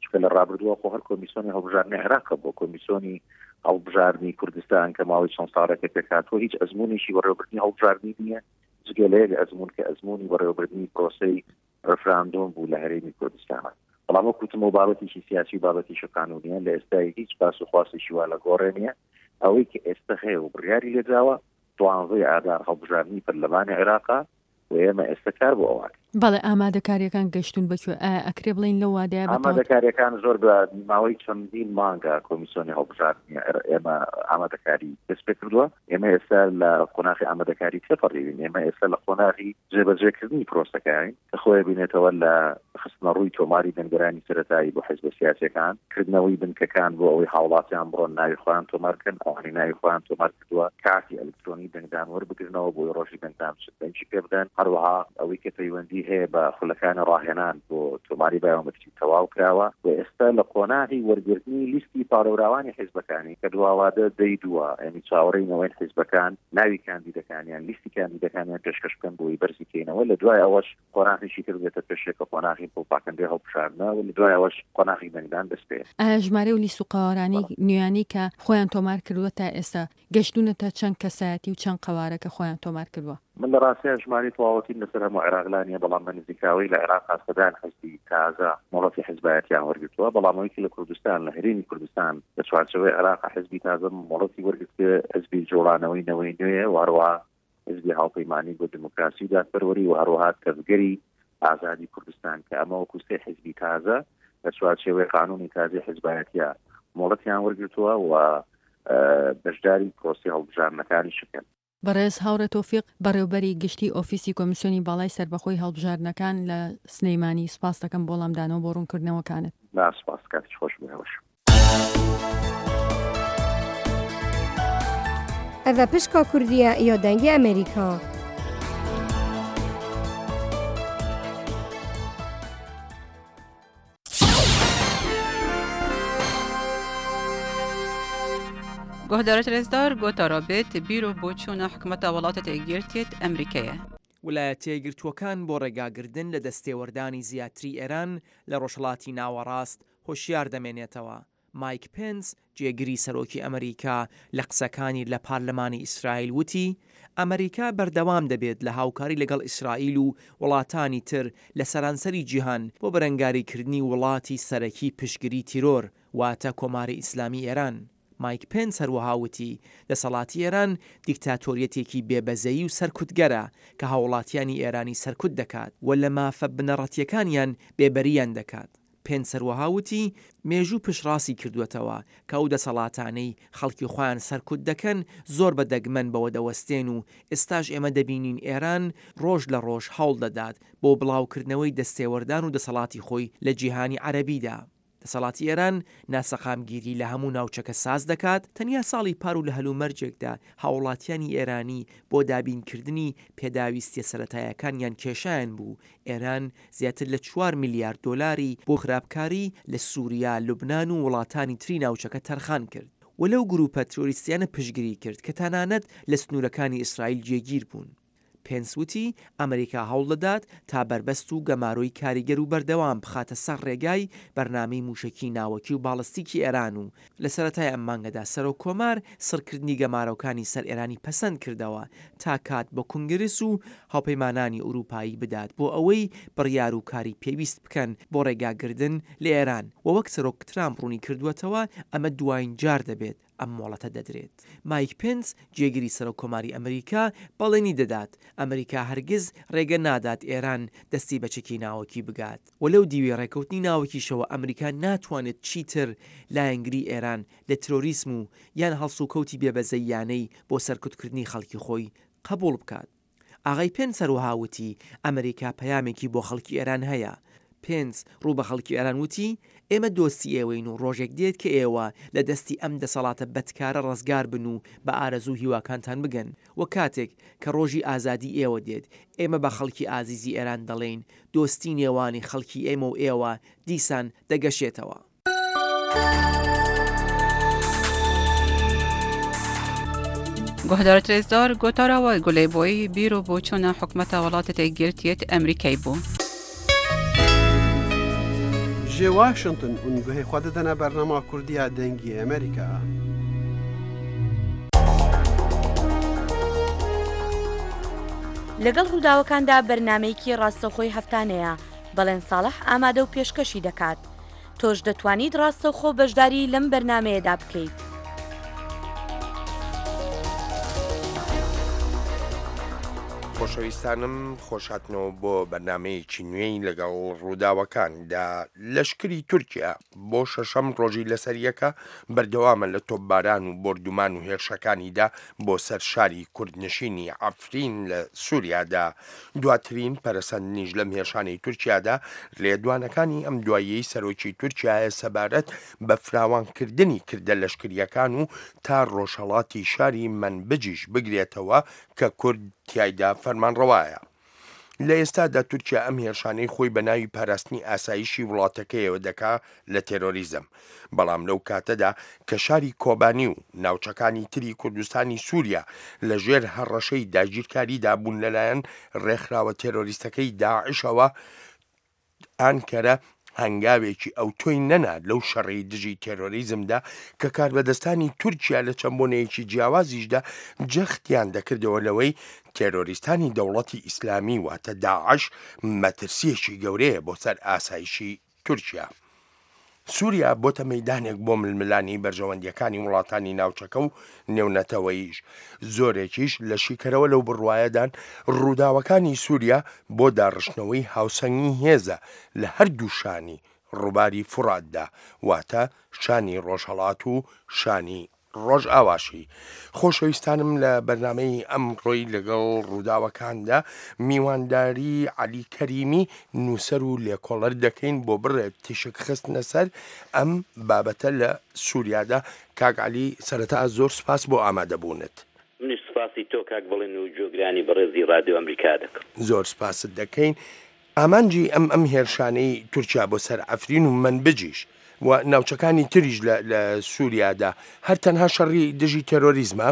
چکە لە ڕابردووە خۆ هەر کۆمیسیۆنی هەڵبژاردننی عێراق بۆ کۆمیسیۆنی هەڵبژاردننی کوردستان کە ماوەی چەند ساڵێکە پێکاتوە هیچ ئەزمونێکی بەڕێوەبردننی هەڵبژاردننی نییە جگە لە یەک ئەزمون کە ئەزمونی بەڕێوەبردننی پرۆسەی ڕفراندۆم بوو لە هەرێمی کوردستانە. بەڵام وەکوتم و بابەتێکی سیاسی و بابەتیشی قانونیە لە ئێستای هیچ باس و خواستێکی وا لە گۆڕێنیە ئەوەی کە ئێستا هەیە و بڕیاری لێدراوە دوانزەی ئاگار هەڵبژاردننی پەرلەمانی عێراقا و ئێمە ئێستا کار بۆ ئەوان. بەڵێ ئامادەکاریەکان گەشتون بەکوێ ئەکرێ بڵین لەو وادەیە ئامادەکاریەکان زۆر بە ماوەی چەندین مانگە کۆمیسیۆنی هەڵبژاردننی ئێمە ئامادەکاری دەست پێ کردووە. ئێمە ئێستا لە قۆناغی ئامادەکاری تێپەڕێوین. ئێمە ئێستا لە قۆناغی جێبەجێکردنی پرۆسەکەین کە خۆی بینێتەوە لە خستنە ڕووی تۆماری دەنگەرانی سەرەتایی بۆ حیزب سیاسیەکان، کردنەوەی بنکەکان بۆ ئەوەی هاوڵاتیان بڕۆن ناوی خۆیان تۆمارکەن، ئەوانی ناوی خۆیان تۆمار کردووە کارتی ئەلکترۆنی دەنگدان وەربگرنەوە بۆی ڕۆژی دەنگدان دەنگی پێ بدەن. هەروەها ئەوەی کە پەیوەندی هەیە بە خولەکانی ڕاهێنان بۆ تۆماری بایۆمەتریک تەواو کراوە و ئێستا لە قۆناغی وەرگرتنی لیستی پاڵەوراوانی حیزبەکانی کە دواوادە دەیدووە، ئەمی چاوەڕێینەوەی حیزبەکان ناوی کاندیدەکانیان لیستی کاندیدەکانیان پێشکەش بکەن بۆی بەرزی کەینەوە. لە دوای ئەوەش قۆناغیشی کردێتە پێشێکە قۆناغی پاکەندەی هەڵبژاردنە و لە دوای ئەوەش قۆناغی دەنگدان دەست پێ. ژمارە و لیست و قاوەرانی نوێیانی کە خۆیان تۆمار کردووە تا ئێستا گەشتونەتە چەند کەسایەتی و چەند قەوارە کە خۆیان تۆمار کردووە؟ من لە ڕاستیە ژماری تەواوەتی لەسەر هەموو عێراقلانیە، بەڵام بە نزیکاوی لە عێراق سەدان حزبی تازە مۆڵەتی حیزبایەتیان وەرگرتووە، بەڵام ئەوەی لە کوردستان لە هەرێمی کوردستان لە چوارچەوەی عێراق حزبی تازە مۆڵەتی وەرگرتووە حزبی جوڵانەوەی نەوەی نوێ و هەروەها حزبی هاوپەیمانی بۆ دموکراسی و دادپەروەری و هەروەها تەزگەری ئازادی کوردستان کە ئەمە وەکو سێ حزبی تازە لە چوارچەوەی قانونی تازەی حیزبایەتیە مۆڵەتیان وەرگرتووە و بەشداری پرۆسی هەڵبژاردنەکانی شکن. بەڕێز هاورە تۆفیق بەڕێوبەری گشتی ئۆفیسی کۆمیسیۆنی باڵای سەربەخۆی هەڵبژاردنەکان لە سنەیمانی سپاس دەکەم بۆ لەمدانەوە بۆ ڕوونکردنەوەکانت. سپاس کاتیش خۆش بێوەش. ئەڤە پشکا کوردیە یا دەنگی ئەمریکا. گهدارت رزدار گوتا رابط بیرو بۆچوونە حکومەتە وڵاتە تێگیرتێت ئەمریکایە. ویلایەتە یەکگرتووەکان بۆ ڕێگاگرتن لە دەستێوەردانی زیاتری ئێران لە ڕۆژهەڵاتی ناوەڕاست هۆشیار دەمێنێتەوە. مایک پێنس جێگیری سەرۆکی ئەمریکا لە قسەکانی لە پارلەمانی ئیسرائیل وتی ئەمریکا بەردەوام دەبێت لە هاوکاری لەگەڵ ئیسرائیل و وڵاتانی تر لە سەرانسەری جیهان بۆ بەرەنگاریکردنی وڵاتی سەرەکی پشتگیری تیرۆر واتە کۆماری ئیسلامی ئێران. مایک پێنس هەروەها وتی دەسەڵاتی ئێران دیکتاتۆریەتێکی بێبەزەیی و سەرکوتگەرە کە هاوڵاتیانی ئێرانی سەرکوت دەکات و لە مافە بنەڕەتیەکانیان بێبەریان دەکات. پێنس هەروەها وتی مێژوو پشڕاستی کردوێتەوە کە ئەو دەسەڵاتانەی خەڵکی خۆیان سەرکوت دەکەن زۆر بەدەگمەن بەوە دەوەستێن و ئێستاش ئێمە دەبینین ئێران ڕۆژ لە ڕۆژ هەوڵ دەدات بۆ بڵاوکردنەوەی دەستێوەردان و دەسەڵاتی خۆی لە جیهانی عەرەبیدا. دەسەڵاتی ئێران ناسەقامگیری لە هەموو ناوچەکە ساز دەکات. تەنیا ساڵی پار و لە هەلومەرجێکدا هاوڵاتیانی ئێرانی بۆ دابینکردنی پێداویستیە سەرەتایەکانیان کێشایان بوو. ئێران زیاتر لە 4 میلیارد دۆلاری بۆ خراپکاری لە سووریا، لوبنان و وڵاتانی تری ناوچەکە تەرخان کرد و لەو گروپە تۆریستیانە پشتگیری کرد کە تەنانەت لە سنوورەکانی ئیسرائیل جێگیر بوون. پێنس وتی ئەمریکا هەوڵ دەدات تا بربەست و گەماڕۆی کاریگەر و بەردەوام بخاتە سەر ڕێگای بەرنامەی موشکی ناوەکی و باڵستیکی ئێران و لە سەرەتای ئەم مانگەدا سەرۆک کۆمار سڕکردنی گەمارۆکانی سەر ئێرانی پەسەند کردەوە تا کات بە کنگرس و هاوپەیمانانی ئوروپایی بدات بۆ ئەوەی بڕیار و کاری پێویست بکەن بۆ ڕێگاگردن لە ئێران و وەک سەرۆک ترامپ ڕوونی کردووەتەوە ئەمە دوایین جار دەبێت ئەم مۆڵەتە دەدرێت. مایک پێنس جێگیری سەرۆک کۆماری ئەمریکا بەڵێنی دەدات ئەمریکا هەرگز ڕێگە نادات ئێران دەستی بە چەکی ناوەکی بگات و لەو دیوی ڕێکەوتنی ناوەکیشەوە ئەمریکا ناتوانێت چیتر لایەنگری ئێران لە ترۆریسم و یان هەڵسوکەوتی بێبەزەیانەی بۆ سەرکوتکردنی خەڵکی خۆی قبول بکات. ئاغای پێنس هەروەها وتی ئەمریکا پەیامێکی بۆ خەڵکی ئێران هەیە. پێنس ڕوو بە خەڵکی ئێران وتی ئێمە دۆستی ئێوەین و ڕۆژێک دێت کە ئێوە لە دەستی ئەم دەسەڵاتە بەدکارە ڕزگار بن و بە ئارەزوو هیواکانتان بگەن و کاتێک کە ڕۆژی ئازادی ئێوە دێت ئێمە بە خەڵکی ئازیزی ئێران دەڵێن دۆستی نێوانی خەڵکی ئێمە و ئێوە دیسان دەگەشێتەوە. گهدارت رزدار گوتاراوە گولەیبۆی بیرۆ بۆچوونە حکومەتە وڵاتە تێگیرتێت ئەمریکای بوو. لبێژێ واشنگتن اونگوهی خوا دەدەنە بەرنامە کوردیە دەنگی ئەمریکا. لەگەڵ ڕووداوەکاندا بەرنمەیەکی ڕاستەوخۆی هەفتانەیە بەڵێن ساڵح ئامادە و پێشکەشی دەکات. تۆش دەتوانیت ڕاستەوخۆ بەشداری لەم بەرنمەیەدا بکەیت. خۆشەویستانم خۆشهاتنەوە بۆ بەرنمەیەکی نوێی لەگەڵ ڕووداوەکاندا. لەشکری تورکیا بۆ شەشەم ڕۆژی لەسەریەکە بەردەوامە لە تۆپباران و بردومان و هێرشەکانیدا بۆ سەر شاری کوردنشینی عەفرین لە سووریادا. دواترین پەرەسەندنیش لەم هێرشانەی تورکیادا لێدوانەکانی ئەم دواییەی سەرۆکی تورکیایە سەبارەت بە فراوانکردنی کردە لەشکریەکان و تا ڕۆژهەڵاتی شاری منبجیش بگرێتەوە کە کورد تایدا فەرمانڕەوایە. لە ئێستادا تورکیا ئەم هێرشانەی خۆی بە ناوی پاراستنی ئاسایشی وڵاتەکەیەوە دەکا لە تێرۆریزم. بەڵام لەو کاتەدا کە شاری کۆبانی و ناوچەکانی تری کوردستانی سووریا لە ژێر هەڕەشەی داگیرکاریدا بوون لەلایەن ڕێکخراوە تێرۆریستەکەی داعشەوە، ئانکەرە هەنگاوێکی ئەو تۆی نەنا لەو شەڕی دژی تێرۆریزمدا کە کاربەدەستانی تورکیا لە چەمبۆنەیەکی جیاوازیشدا جەختیان دەکردەوە لەوەی تێرۆریستانی دەوڵەتی ئیسلامی واتە داعش مەترسیەکی گەورەیە بۆ سەر ئاسایشی تورکیا. سووریا بۆتە مەیدانێک بۆ ململانی بەرژەوەندیەکانی وڵاتانی ناوچەکە و نێونەتەوەیش. زۆرێکیش لە شیکەرەوە لەو بڕوایەدان ڕووداوەکانی سووریا بۆ داڕشتنەوەی هاوسەنگی هێزە لە هەردوو شانی ڕووباری فوراتدا، واتە شانی ڕۆژهەڵات و شانی ڕۆژ ئاواشی. خۆشەویستانم لە بەرنمەی ئەمڕۆی لەگەڵ ڕووداوەکاندا میوانداری عەلی کەریمی نووسەر و لێکۆڵەر دەکەین بۆ بڕێت تیشک خستنە سەر ئەم بابەتە لە سووریادا. کاک عەلی سەرەتا زۆر سپاس بۆ ئامادەبوونت. منیش سپاسی تۆ کاک بڵێن و جۆگرانی بەڕێزی ڕادیۆ ئەمریکا دەکەم. زۆر سپاست دەکەین. ئامانجی ئەم هێرشانەی تورکیا بۆ سەر عەفرین و منبجیش و ناوچەکانی تریش لە سووریادا هەر تەنها شەڕی دژی تێرۆریزمە؟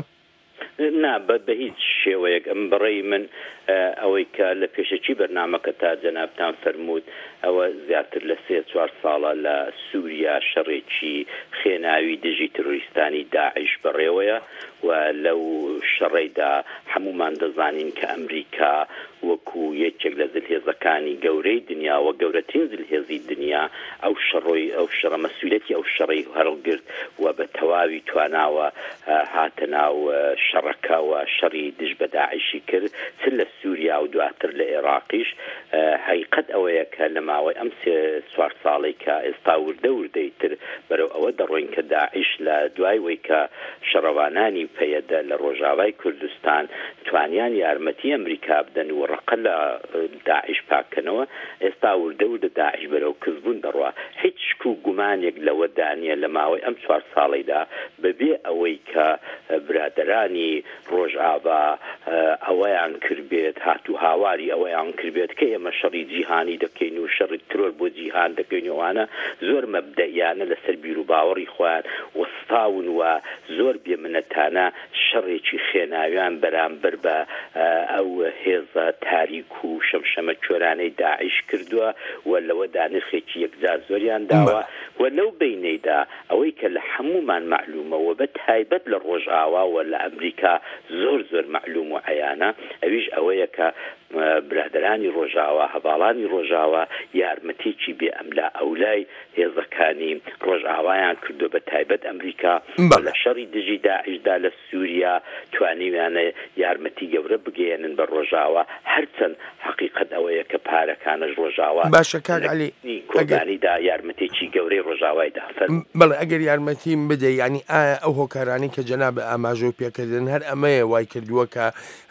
نا بە هیچ شێوەیەک. ئەم بەڕێی من ئەوەی کە لە پێشەکی بەرنامەکە تا جەنابتان فەرمووت ئەوە زیاتر لە 3-4 ساڵە لە سووریا شەڕێکی خێناوی دژی تێرۆریستانی داعش بەڕێوەیە و لەو شەڕێدا هەمومان دەزانین کە ئەمریکا وەکو یەکێک لە زلهێزەکانی گەورەی دنیا و گەورەترین زلهێزی دنیا ئەو شەڕە مەسئولەتی ئەو شەڕی هەڵگرت و بە تەواوی تواناوە هاتە ناو شەڕەکە و شەڕی دژ بە داعشی کرد چ لە سووریا و دواتر لە عێراقیش. حقیقەت ئەوەیە کە لە ماوەی ئەم 3-4 ساڵی کە ئێستا وردەیتر بەرەو ئەوە دەڕۆین کە داعش لە دوای وەی کە شەڕەوانانی پەیەدە لە ڕۆژاوای کوردستان توانیان یارمەتی ئەمریکا بدەن و ڕقە لە داعش پاکەنەوە، ئێستا وردە داعش بەرەو کەسبوون دەڕوا. هیچ شک و گومانێک لەوە دانیە لە ماوەی ئەم 4 ساڵیدا بەبێ ئەوەی کە برادەرانی ڕۆژئاوا ئەوەیان کردبێت هاتوو هاواری ئەوەیان کردبێت کە ئێمە شەڕی جیهانی دەکەین و شەڕی ترۆر بۆ جیهان دەکەینەوەوانە زۆر مەبدەیانە لەسەر بیر و باوەڕی خۆیان وەستاون و زۆر بێمنەتانە شەڕێکی خێناویان بەرامبەر بە ئەو هێزە تاریک و شەمشەمە کۆرانەی داعش کردووە و لەوەدا نرخێکی یەکجار زۆریان داوە و لەو بینەیدا ئەوەی کە لە هەمومان معلومەوە بە تایبەت لە ڕۆژئاوا و لە ئەمریکا زۆر معلوم و عەیانە ئەویش ئەوەیە کە برادەرانی ڕۆژئاوا هەواڵانی ڕۆژئاوا یارمەتێکی بێ ئەملا ئەولای هێزەکانی ڕۆژئاوایان کردو بە تایبەت ئەمریکا لە شەڕی دژی داعشدا لە سووریا توانیویانە یارمەتی گەورە بگەێنن بە ڕۆژئاوا، هەرچەند حقیقەت ئەوەیە کە پارەکانش ڕۆژئاوا باشە کاک عەلی کۆبانیدا یارمەتێکی گەورەی ڕۆژئاوایدا بەڵێ ئەگەر یارمەتیم بدە یعنی ئەو هۆکارانی کە جەناب ئاماژە و پێکردن هەر ئەمەیە وای کردووە کە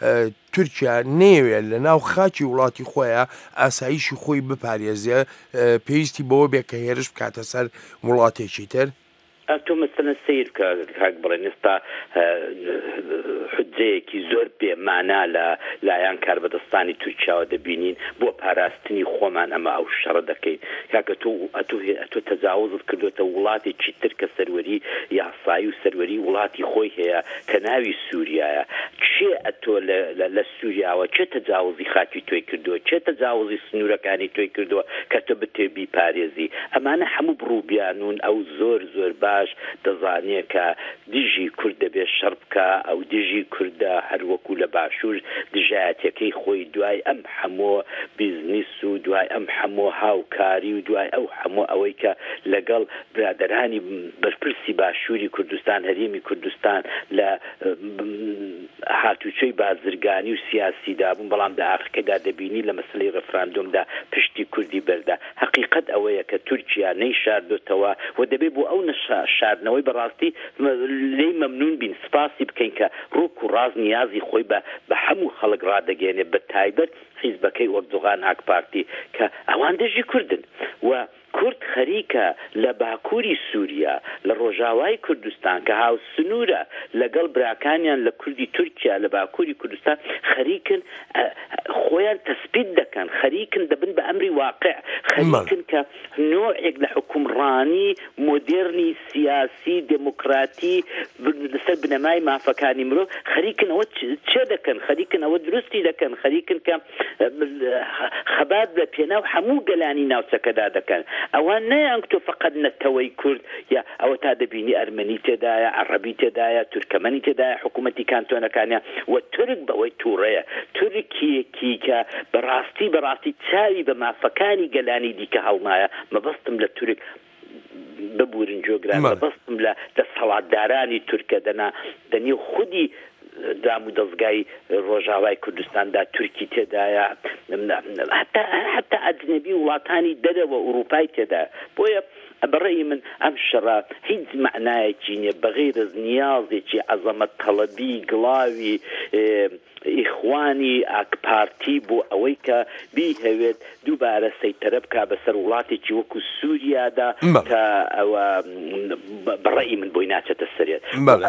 تورکیا نەیەوێت لە ناو خاکی وڵاتی خۆیان ئاسایشی خۆی بپارێزێ پێویستی بەوە بێ کە هێرش بکاتە سەر وڵاتێکی تر. تۆ مەسەلەن سیر کە کاک بڵێن ئێستا حجەیەکی زۆر بێمانا لە لایەن کاربەدەستانی تورکیاوە دەبینین بۆ پاراستنی خۆمان ئەمە ئەو شەڕە دەکەین. کاکە تۆ تەجاوزت کردوێتە وڵاتێکی تر کە سەروەری یاسایی و سەروەری وڵاتی خۆی هەیە کە ناوی سووریایە. چێ ئەتۆ لە سووریاوە چێ تەجاوزی خاکی توی کردووە چێ تەجاوزی سنوورەکانی توی کردووە کە تۆ بتێبی پارێزی ئەمانە هەموو بڕووبیانون ئەو زۆر باش دەزانێت کە دژی کورد دەبێت شەڕ بکە ئەو دژی کوردە هەروەکو لە باشوور دژایەتەکەی خۆی دوای ئەم هەموو بیزنس و دوای ئەم هەموو هاوکاری و دوای ئەو هەموو ئەوەی کە لەگەڵ برادەرانی بەرپرسی باشووری کوردستان هەرێمی کوردستان لە هاتوچۆی بازرگانی و سیاسیدا بوون بەڵام داخەکەدا دەبینی لە مەسلەی ڕەفراندۆمدا پشتی کوردی بەردا حقیقت ئەوەیە کە تورکیا نەیشاردوتەوە و دەبێت بۆ ئەو شاردنەوەی بەڕاستی لێی مەمنون بین سپاسی بکەین کە ڕووک و ڕاز نیازی خۆی بە هەموو خەڵک ڕادەگەێنێ بە تایبەت حیزبەکەی ئۆردوغان ئاک پارتی کە ئەوان دژی کوردن و کورد خەریکە لە باکووری سووریا لە ڕۆژاوای کوردستان کە هاو سنوورە لەگەڵ براکانیان لە کوردی تورکیا لە باکووری کوردستان خەریکن خۆیان تەسبیت دەکەن خەریکن دەبن بە ئەمری واقع خەریکن کە نوعێک لە حکومڕانی مۆدێرنی سیاسی دموکراتی لەسەر بنەمای مافەکانی مرۆڤ خەریکن ئەوە چێ دەکەن خەریکن ئەوە دروستی دەکەن خەریکن کە خەبات لە پێناو هەموو گەلانی ناوچەکەدا دەکەن ئەوان نەیان تۆ فقط نەتەوەی کورد یا ئەوە تا دەبینی ئەرمەنی تێدایە عەرەبی تێدایە تورکمەنی تێدایە حکوومەتی کانتۆنەکانیان و تورک بەوەی تووڕەیە تورکیەکی کە بەڕاستی چاوی بە مافەکانی گەلانی دیکە هەڵمایە مەبەستم لە تورک ببورن جۆگران مەبەستم لە دەسەڵاتدارانی تورکە دەنێ خودی دام و دەستگای ڕۆژاوای کوردستاندا تورکی تێدایە حتا ئەجنەبی وڵاتانی دەرەوە ئوروپای تێدا بۆیە بەڕێی من ئەم شەڕە هیچ معنایەکی نییە بەغیر از نیازێکی عەزەمەت تەڵەبی گڵاوی ئیخوانی ئاکپارتی بۆ ئەوەی کە بیهەوێت دووبارە سەیتەرە بکا بەسەر وڵاتێکی وەکو سووریادا کە ئەوە بەڕێی من بۆی ناچێتە سەرێت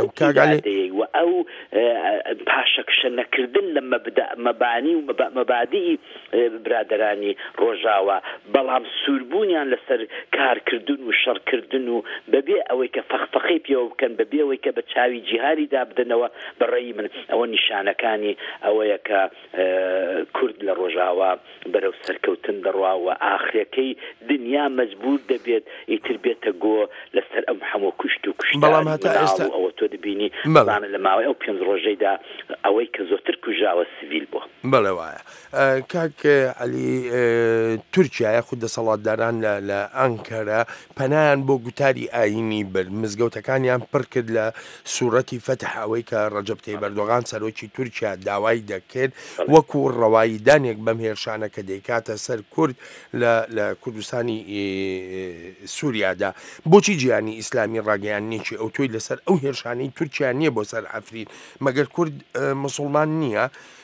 و ئەو پاشەکشە نەکردن لە مەبانی و مەبادی برادەرانی ڕۆژاوە بەڵام سووربوونیان لەسەر کارکردن و شەڕکردن و بەبێ ئەوەی کە فەخفەقەی پێوە بکەن بەبێ ئەوەی کە بە چاوی جیهاریدا بدەنەوە بەڕێی من ئەوە نیشانەکانی ئەوەیە کە کورد لە ڕۆژاوە بەرەو سەرکەوتن دەڕوا و ئاخرەکەی دنیا مەجبور دەبێت ئیتر بێتە گۆ لەسەر ئەم هەموو کوشت و کوشتار ئەوە تۆ دەبینی لە ماوەی ئەو 5 ڕۆژەیدا ئەوەی کە زۆرتر کوژاوە سیڤیل بووە بەڵێ وایە کاک عەلی تورکیا خود دەسەڵاتداران لە ئەنکەرە پەنایان بۆ گوتاری ئاینی برد مزگەوتەکانیان پڕ کرد لە سوورەتی فەتح ئەوەی کە ڕەجەب تەیب ئەردۆغان سەرۆکی تورکیا داوای دەکرد وەکو ڕەواییدانێک بەم هێرشانە کە دەیکاتە سەر کورد لە کوردستانی سووریادا بۆچی جیهانی ئیسلامی ڕاگەیاندنێکی ئەو تۆی لەسەر ئەو هێرشانەی تورکیا نییە بۆ سەر ئەفرین مەگەر کورد مسلمان نییە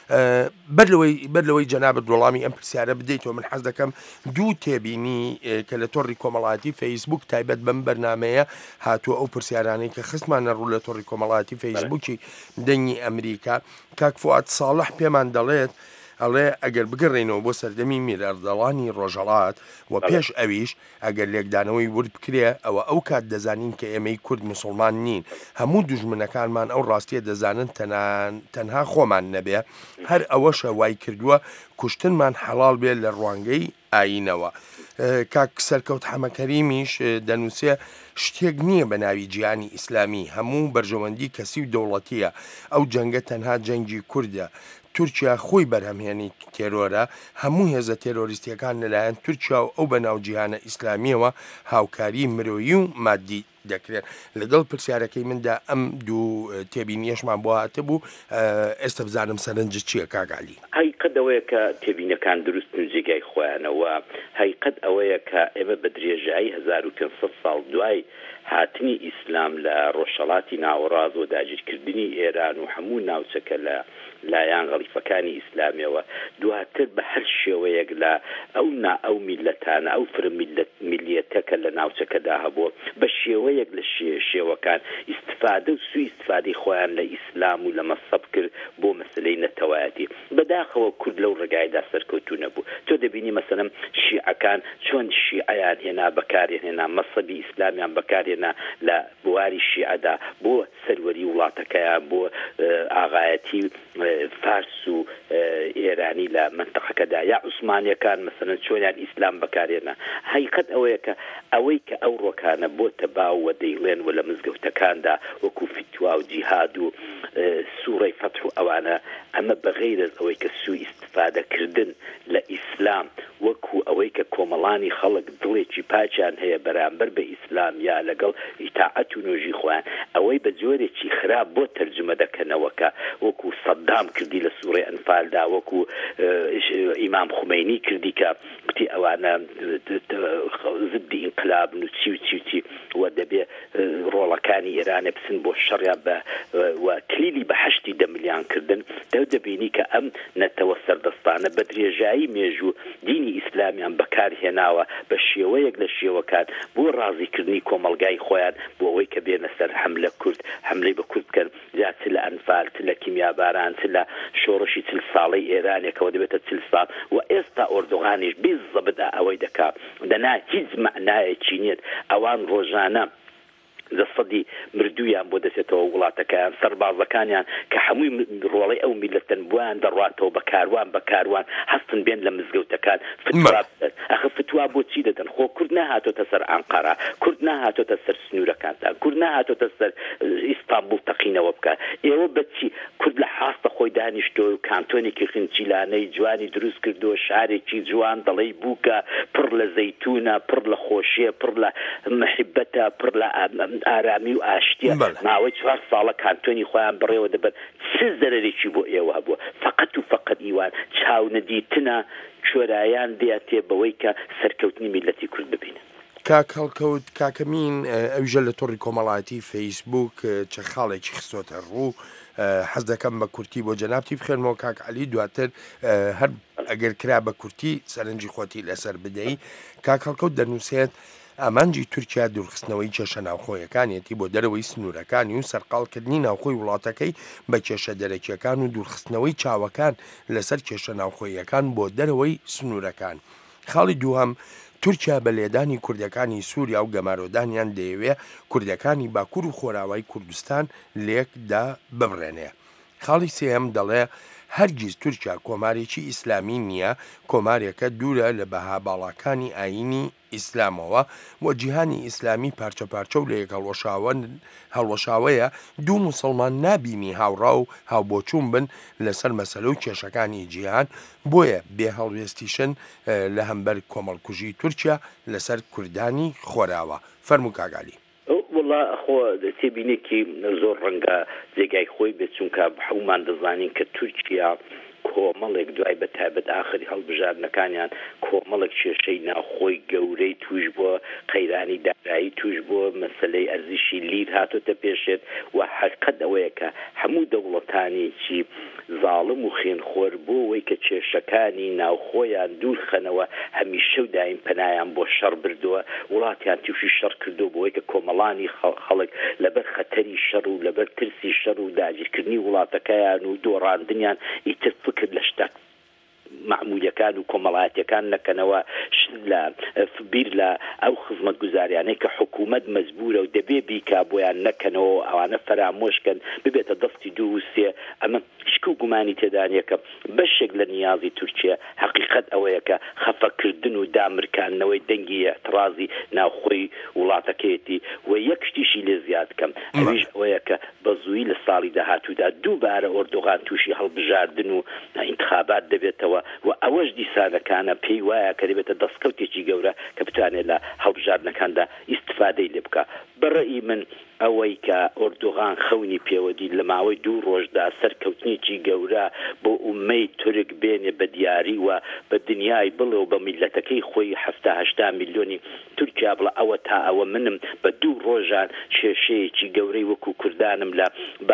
بەرلەوەی جەنابەت وەڵامی ئەم پرسیارە بدەیتەوە من حەز دەکەم دوو تێبینی کە لە تۆڕی کۆمەڵایەتی فەیسبوک تایبەت بەم بەرنامەیە هاتووە ئەو پرسیارانەی کە خستمانە ڕوو لە تۆڕی کۆمەڵایەتی فەیسبوکی دەنگی ئەمریکا کاک فواد ساڵح پێمان دەڵێت ئەڵێ ئەگەر بگەڕێنەوە بۆ سەردەمی میرەردەڵانی ڕۆژهەڵات و پێش ئەویش ئەگەر لێکدانەوەی ورد بکرێ ئەوە ئەو کات دەزانین کە ئێمەی کورد مسلمان نین هەموو دوژمنەکانمان ئەو ڕاستیە دەزانن تەنها خۆمان نەبێ هەر ئەوەشە وای کردووە کوشتنمان حەڵال بێت لە ڕوانگەی ئاینەوە کاک سەرکەوت حەمەکەریمیش دەنووسێ شتێک نییە بە ناوی جیهانی ئیسلامی هەموو بەرژەوەندی کەسی و دەوڵەتیە ئەو جەنگە تەنها جەنگی کوردە تورکیا خۆی بەرهەمهێنی تێرۆرە هەموو هێزە تێرۆریستیەکان لەلایەن تورکیا و ئەو بەناو جیهانە ئیسلامیەوە هاوکاری مرۆیی و مادی دەکرێت لەگەڵ پرسیارەکەی مندا ئەم دوو تێبینیەشمان بۆ هاتە بوو ئێستا بزانم سەرنج چییە کاگالی حقیقت ئەوەیە کە تێبینەکان دروست و جێگای خۆیانەوە حقیقت ئەوەیە کە ئێمە بە درێژایی 1500 ساڵ دوای هاتنی ئیسلام لە ڕۆژهەڵاتی ناوەڕاز و داگیرکردنی ئێران و هەموو ناوچەکە لە لایەن غەڵیفەکانی ئیسلامیەوە دواتر بە هەر شێوەیەک لە ئەو میلەتانە ئەو میلیەتەکە لە ناوچەکەدا هەبووە بە شێوەیەک لە شێوەکان ئیستفادە و سوی ئیستفادەی خۆیان لە ئیسلام و لە مەسەب کرد بۆ مەسلەی نەتەوایەتی بەداخەوە کورد لەو ڕێگایدا سەرکەوتوو نەبوو تۆ دەبینی مەسەلەن شیعەکان چۆن شیعەیان هێنا بەکارهێنا مەسەبی ئیسلامیان بەکارهێنا لە بواری شیعەدا بۆ سەروەری وڵاتەکەیان بۆ ئاغایەتی فارس و ئێرانی لە منتەقەکەدا یا عوسمانیەکان مەسەلەن چۆنیان ئیسلام بەکارێنە. حقیقەت ئەوەیە کە ئەوەی کە ئەو ڕۆکانە بۆتە باو و دەیڵێن و لە مزگەوتەکاندا وەکو فتوا و جیهاد و سوورەی فەتح و ئەوانە ئەمە بەغەیر از ئەوەی کە سوء ئیستفادەکردن لە ئیسلام وەکو ئەوەی کە کۆمەڵانی خەڵک دڵێکی پاچیان هەیە بەرامبەر بە ئیسلام یا لەگەڵ ئیتاعەت و نوێژی خۆیان ئەوەی بە جۆرێکی خراپ بۆ تەرجمە دەکەنەوەکە وەکو سەدام کردی لە سوورەی ئەنفالدا وەکو ئیمام خومەینی کردی کە گوتی ئەوانە زدی ئینقلابن و چی و دەبێ ڕۆڵەکانی ئێرانە بچن بۆ شەڕیان بە و کلیلی بە 8 ملیۆن کردن دەبینی کە ئەم نەتەوە سەردەستانە بە درێژایی مێژوو دینی ئیسلامیان بەکارهێناوە بە شێوەیەک لە شێوەکان بۆ ڕازیکردنی کۆمەلگای خۆیان بۆ ئەوەی کە بێنە سەر حملە کورد حملەی بە کورد بکەن یا چ لە ئەنفال چ لە کیمیاباران چ لە شۆڕشی 40 ساڵەی ئێرانێکەوە دەبێتە 40 ساڵ و ئێستا ئۆردوغانیش بیزەبدا ئەوەی دەکات دەنا هیچ معنایەکی نیت ئەوان ڕۆژانە دەسەدی مردویان بۆ دەچێتەوە وڵاتەکەیان سەربازەکانیان کە هەمووی ڕۆڵەی ئەو میلەتەن بۆیان دەڕاتەوە بە کاروان هەستن بێن لە مزگەوتەکان ئەخە فتوا بۆچی دەدەن خۆ کورد نەهاتۆتە سەر ئەنقەرە کورد نەهاتۆتە سەر سنوورەکانتان کورد نەهاتۆتە سەر ئیستانبول تەقینەوە بکە ئێوە بەچی کورد لە حاستە خۆی دانیشتۆ و کانتۆنێکی خنچیلانەی جوانی دروست کردو شارێکی جوان دەڵێی بووکە پڕ لە زەیتونە پڕ لە خۆشیە پڕ لە محبەتە پڕ لە ئارامی و ئاشتیە ماوەی 4 ساڵە کانتۆنی خۆیان بڕێوە دەبن چ زەرێکی بۆ ئێوە هەبووە فقط و فقط ئیوان چاونەدیتنە چۆرایان دێتێ بەوەی کە سەرکەوتنی میلەتی کورد ببینە. کاکەڵکەوت کاکەمین ئەوژە لە تۆڕی کۆمەڵایەتی فەیسبوک چه خاڵێکی خستۆتە ڕوو حەز دەکەم بە کورتی بۆ جەنابتی بخێنمەوە کاک عەلی دواتر هەر ئەگەر کرا بە کورتی سەرنجی خۆتی لەسەر بدەی. کاکەڵکەوت دەنووسێت ئامانجی تورکیا دوورخستنەوەی کێشە ناوخۆیەکانیەتی بۆ دەرەوەی سنوورەکانی و سەرقاڵکردنی ناوخۆی وڵاتەکەی بە کێشە دەرەکیەکان و دوورخستنەوەی چاوەکان لەسەر کێشە ناوخۆیەکان بۆ دەرەوەی سنوورەکان. خاڵی دووەم تورکیا بە لێدانی کوردەکانی سووریا و گەمارۆدانیان دەیەوێ کوردەکانی باکوور و خۆراوای کوردستان لێکدا ببڕێنێ. خاڵی سێم دەڵێ هەرگیز تورکیا کۆمارێکی ئیسلامی نییە کۆمارێکە دوورە لە بەها باڵاکانی ئاینی ئیسلامەوە و جیهانی ئیسلامی پارچە پارچە و لە یەک هەڵوەشاوەیە دوو موسڵمان نابینی هاوڕا و هاوبۆچوون بن لەسەر مەسەلە و کێشەکانی جیهان بۆیە بێ هەڵوێستیشن لە هەمبەر کۆمەڵکوژی تورکیا لەسەر کوردانی خۆراوە. فەرموو کاگالی. والله خۆ تێبینێکی زۆر ڕەنگە جێگای خۆی بێت چونکە هەمومان دەزانین کە تورکیا کۆمەڵێک دوای بە تایبەت ئاخری هەڵبژاردنەکانیان کۆمەڵێک کێشەی ناوخۆی گەورەی توش بۆ قەیرانی دارایی توش بۆ مەسەلەی ئەرزشی لیر هاتۆتە پێشێت و حقیقەت ئەوەیە کە هەموو دەوڵەتانێکی زاڵم و خێنخۆر بۆ ئەوەی کە کێشەکانی ناوخۆیان دوور خەنەوە هەمیشە و دایم پەنایان بۆ شەڕ بردووە وڵاتیان تووشی شەڕ کردو بۆ ئەوەی کە کۆمەڵانی خەڵک لەبەر خەتەری شەڕ و لەبەر ترسی شەڕ و داگیرکردنی وڵاتەکەیان و دۆڕاندنیان ئیتر کرد لە شتێک معمولیەکان و کۆمەڵایەتیەکان نەکەنەوە لە بیر لە ئەو خزمەت گوزاریانەی کە حکوومەت مەجبورە و دەبێ بیکا بۆیان نەکەنەوە ئەوانە فەرامۆشکەن ببێتە دەستی دوو و سێ ئەمە شک و گومانی تێدانیەکە بەشێک لە نیازی تورکیا حقیقەت ئەوەیە کە خەفەکردن و دامرکاندنەوەی دەنگی اعتراضی ناوخۆی وڵاتەکەیەتی و یەک شتیشی لێ زیاد کەم ئەویش ئەوەیە کە بە زووی لە ساڵی داهاتوودا دووبارە ئۆردۆغان تووشی هەڵبژاردن و انتخابات دەبێتەوە و ئەوەش دیسانەکانە پێی وایە کە دەبێتە دەستکەوتێکی گەورە کە بتوانێت لە هەڵبژاردنەکاندا ئیستفادەی لێ بکە. بەڕێی من ئەوەی کە ئۆردۆغان خەونی پێوەدی لە ماوەی 2 ڕۆژدا سەرکەوتنیی گەورە بۆ ئومەی تورک بێنێ بە دیاری و بە دنیای بڵێ و بە میلەتەکەی خۆی 70 میلیۆنی تورکیا بڵە ئەوە تا ئەوە منم بە 2 ڕۆژان کێشەیەکی گەورەی وەکو کوردانم لە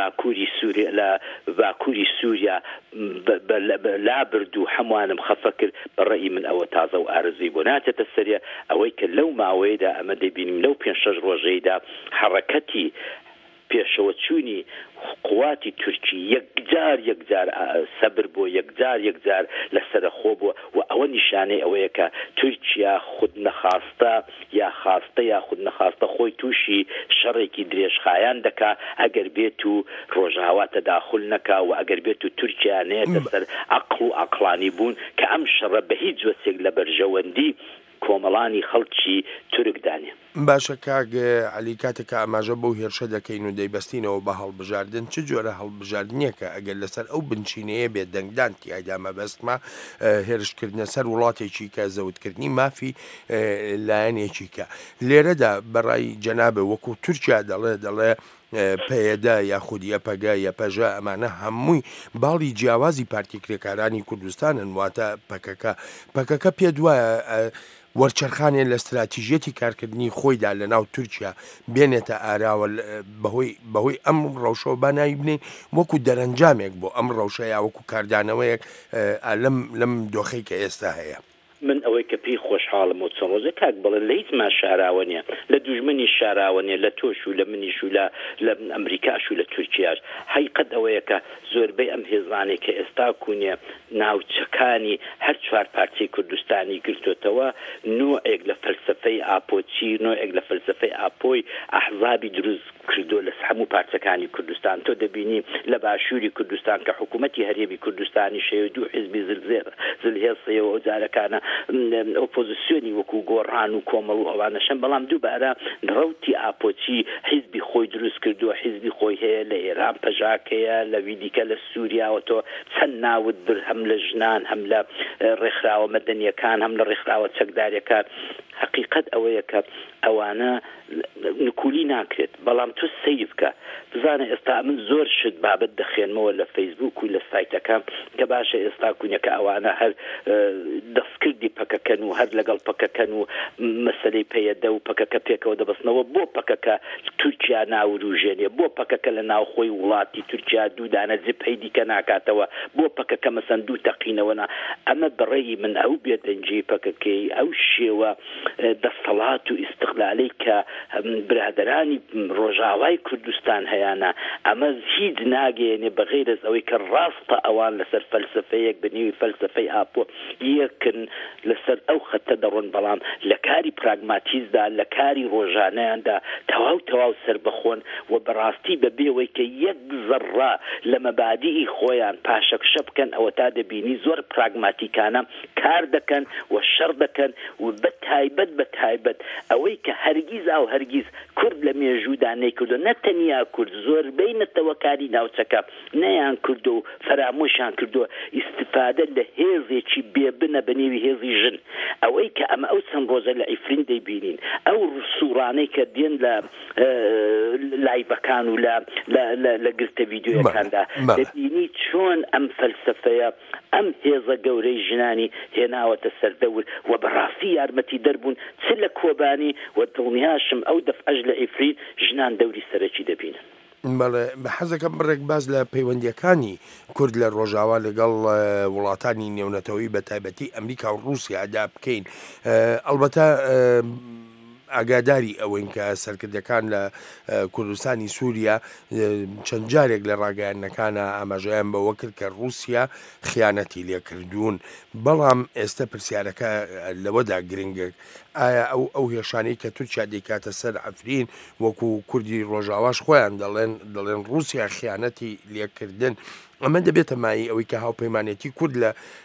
باکووری سووریا لا بردو هەمووانم خەفە کرد. بەڕێی من ئەوە تازە و ئارزوی بۆ ناچێتە سەریە ئەوەی کە لەو ماوەیەدا ئەمە دەبینیم لەو 5-6 ڕۆژەیدا حرەکەتی پێشەوە چوونی قواتی تورکی یەکجار سەبر بۆ یەکجار لەسەرخۆ بووە و ئەوە نیشانەی ئەوەیە کە تورکیا خود نەخواستە یا خواستە یا خود نەخواستە خۆی تووشی شەڕێکی درێژخایان دەکا ئەگەر بێت و ڕۆژاوا تەداخل نەکا و ئەگەر بێت و تورکیا نێتە سەر عەقڵ و عەقڵانی بوون کە ئەم شەڕە بە هیچ وەسێک لە بەرژەوەندی کۆمەڵانی خەڵکی تورکدانێ. باشە کاک عەلی کاتێکە ئاماژە بەو هێرشە دەکەین و دەیبەستینەوە بە هەڵبژاردن چ جۆرە هەڵبژاردنیەکە ئەگەر لەسەر ئەو بنچینەیە بێت دەنگدان تیایدا مەبەستمە هێرشکردنە سەر وڵاتێکی کە زەوتکردنی مافی لایەنێکی کە لێرەدا بەڕای جەنابە وەکو تورکیا دەڵێ پەیەدا یاخود یەپەگە یەپەژە ئەمانە هەمووی باڵی جیاوازی پارتی کرێکارانی کوردستانن واتە پەکەکە پێ دوایە وەرچەرخانێن لە استراتیژیەتی کارکردنی خۆیدا لە ناو تورکیا بێنێتە ئاراوە بەهۆی ئەم ڕەوشەوە بانایی بنین وەکو دەرەنجامێک بۆ ئەم ڕەوشە یا وەکو کاردانەوەیەک لەم دۆخەی کە ئێستا هەیە. من ئەوەی کە پێی خۆشحاڵم و چەند ڕۆژە کاک بڵێن لە هیچمان شاراوە نیە لە دوژمنی شاراوە نیە لە تۆش و لە منیش و لە ئەمریکاش و لە تورکیاش حقیقەت ئەوەیە کە زۆربەی ئەم هێزانێک کە ئێستا کوونیە ناوچەکانی هەر چوار پارچەی کوردستانی گرتوتەوە نوعێک لە فەلسفەی ئاپۆچی نوعێک لە فەلسفەی ئاپۆی ئەحزابی دروست کردو لە هەموو پارچەکانی کوردستان تۆ دەبینی لە باشووری کوردستان کە حکوومەتی هەرێمی کوردستانی شەیە دوو حیزبی زلهێڵسەیەوە ئەو جارەکانە ئۆپۆزیسیۆنی وەکو گۆڕان و کۆمەڵ و ئەوانەشەن بەڵام دووبارە ڕەوتی ئاپۆچی حیزبی خۆی دروست کردووە حیزبی خۆی هەیە لە ئێران پەژاکەیە لە ویدیکە لە سووریاوە تۆ چەند ناوت بر هەم لە ژنان هەم لە ڕێکخراوە مەدەنیەکان هەم لە ڕێکخراوە چەکداریەکان حقیقەت ئەوەیە کە ئەوانە نکولی ناکرێت بەڵام تۆ سەیر بکە بزانە ئێستا من زۆر شت بابەت دەخێنمەوە لە فەیسبوک و لە سایتەکان کە باشە ئێستا کوونیەکە ئەوانە هەر دەستکردی پەکەکەن و هەر لەگەڵ پەکەکەن و مەسەلەی پەیەدە و پەکەکە پێکەوە دەبەستنەوە بۆ پەکەکە تورکیا ناوروژێنێ بۆ پەکەکە لە ناوخۆی وڵاتی تورکیا دوودانە جپەی دیکە ناکاتەوە بۆ پەکەکە مەسەن دوو تەقینەوەنا ئەمە بەڕێی من ئەو بێدەنجی پەکەکەی ئەو شێوە دەسەڵات و ئیستیقلالی کە برادرانی ڕۆژاوای کوردستان هەیەە ئەمە هیچ ناگەێنێ بەغێرز ئەوەی کە ڕاستە ئەوان لەسەر فەلسفەیەک بنیوی فەلسفەی ئاپۆ یەکن لەسەر ئەو خەتە دەڕۆن بەڵام لە کاری پراگماتیزدا لە کاری ڕۆژانەیاندا تەواو سەر بخۆن و بەڕاستی بەبێەوەی کە یەک زەڕا لە مەبادیئی خۆیان پاشەکشە بکەن ئەوە تا دەبینی زۆر پراگماتیکانە کار دەکەن و شەڕ دەکەن و بە تایبەت ئەوەی کە هەرگیز کورد لە مێژوودا نەیکردو نەتەنیا کورد زۆربەی نەتەوەکاری ناوچەکە نەیان کردو و فەرامۆشیان کردووە ئیستیفادە لە هێزێکی بێبنە بەنێوی هێزی ژن ئەوەی کە ئەمە ئەو چەند ڕۆژە لە ئیفرین دەیبینین ئەو سوورانەی کە دێن لە لایڤەکان و لە گرتە ڤیدیۆیەکاندا دەبینی چۆن ئەم فەلسفەیە ئەم هێزە گەورەی ژنانی هێناوەتە سەردەور و بەڕاستی یارمەتی دەربوون چ لە کۆبانی و دڵنیاشم ئەو دەفعەش لە ئیفرین ژنان دەوری سەرەکی دەبینن. بەڵێ بە حەزەکەم بڕێک باز لە پەیوەندیەکانی کورد لە ڕۆژاوا لەگەڵ وڵاتانی نێونەتەوەی بە تایبەتی ئەمریکا و رووسیادا بکەین ئەلبەتە ئاگاداری ئەوەین کە سەرکردەکان لە کوردستانی سووریا چەند جارێک لە ڕاگەیاندنەکانە ئاماژەیان بەوە کرد کە رووسیا خیانەتی لێکردوون بەڵام ئێستا پرسیارەکە لەوەدا گرنگە ئایا ئەو هێشانەی کە تورکیا دەیکاتە سەر ئەفرین وەکو کوردی ڕۆژاواش خۆیان دەڵێن رووسیا خیانەتی لێکردن ئەمە دەبێتە مای ئەوەی کە هاوپەیمانێتی کورد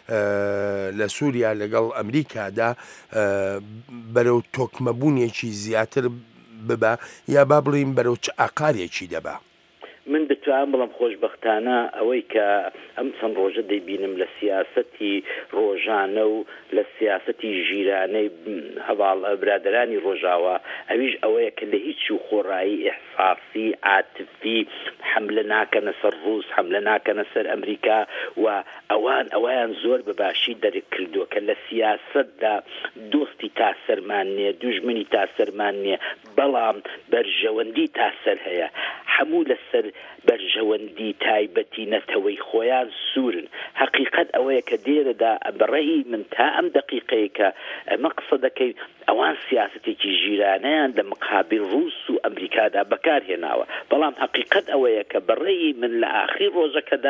لە سووریا لەگەڵ ئەمریکادا بەرەو تۆکمەبوونێکی زیاتر ببە یا با بڵین بەرەو چ ئاقارێکی دەبا. من دەتوانم بڵم خۆشبەختانە ئەوەی کە ئەم چەند ڕۆژە دەیبینم لە سیاسەتی ڕۆژانە و لە سیاسەتی ژیرانەی هەواڵ برادرانی ڕۆژاوە ئەویش ئەوەیە کە لە هیچ و خۆڕایی ئیحساسی عاتفی حملە ناکەنە سەر ڕووس حملە ناکەنە سەر ئەمریکا و ئەویان زۆر بەباشی دەرک کردووە کە لە سیاسەتدا دۆستی تاسەرمان نییە دوژمنی تاسەرمان نییە بەڵام بەرژەوەندی تاسەر هەیە هەموو لەسەر بەرژەوەندی تایبەتی نەتەوەی خۆیان سوورن حقیقت ئەوەیە کە دێرەدا بەڕێی من تا ئەم دقیقەیە کە ئەمە قسە دەکەین ئەوان سیاستێکی ژیرانەیان لە مقابل ڕووس و ئەمریکادا بەکارهێناوە بەڵام حقیقت ئەوەیە کە بەڕێی من لە ئاخیر ڕۆژەکەدا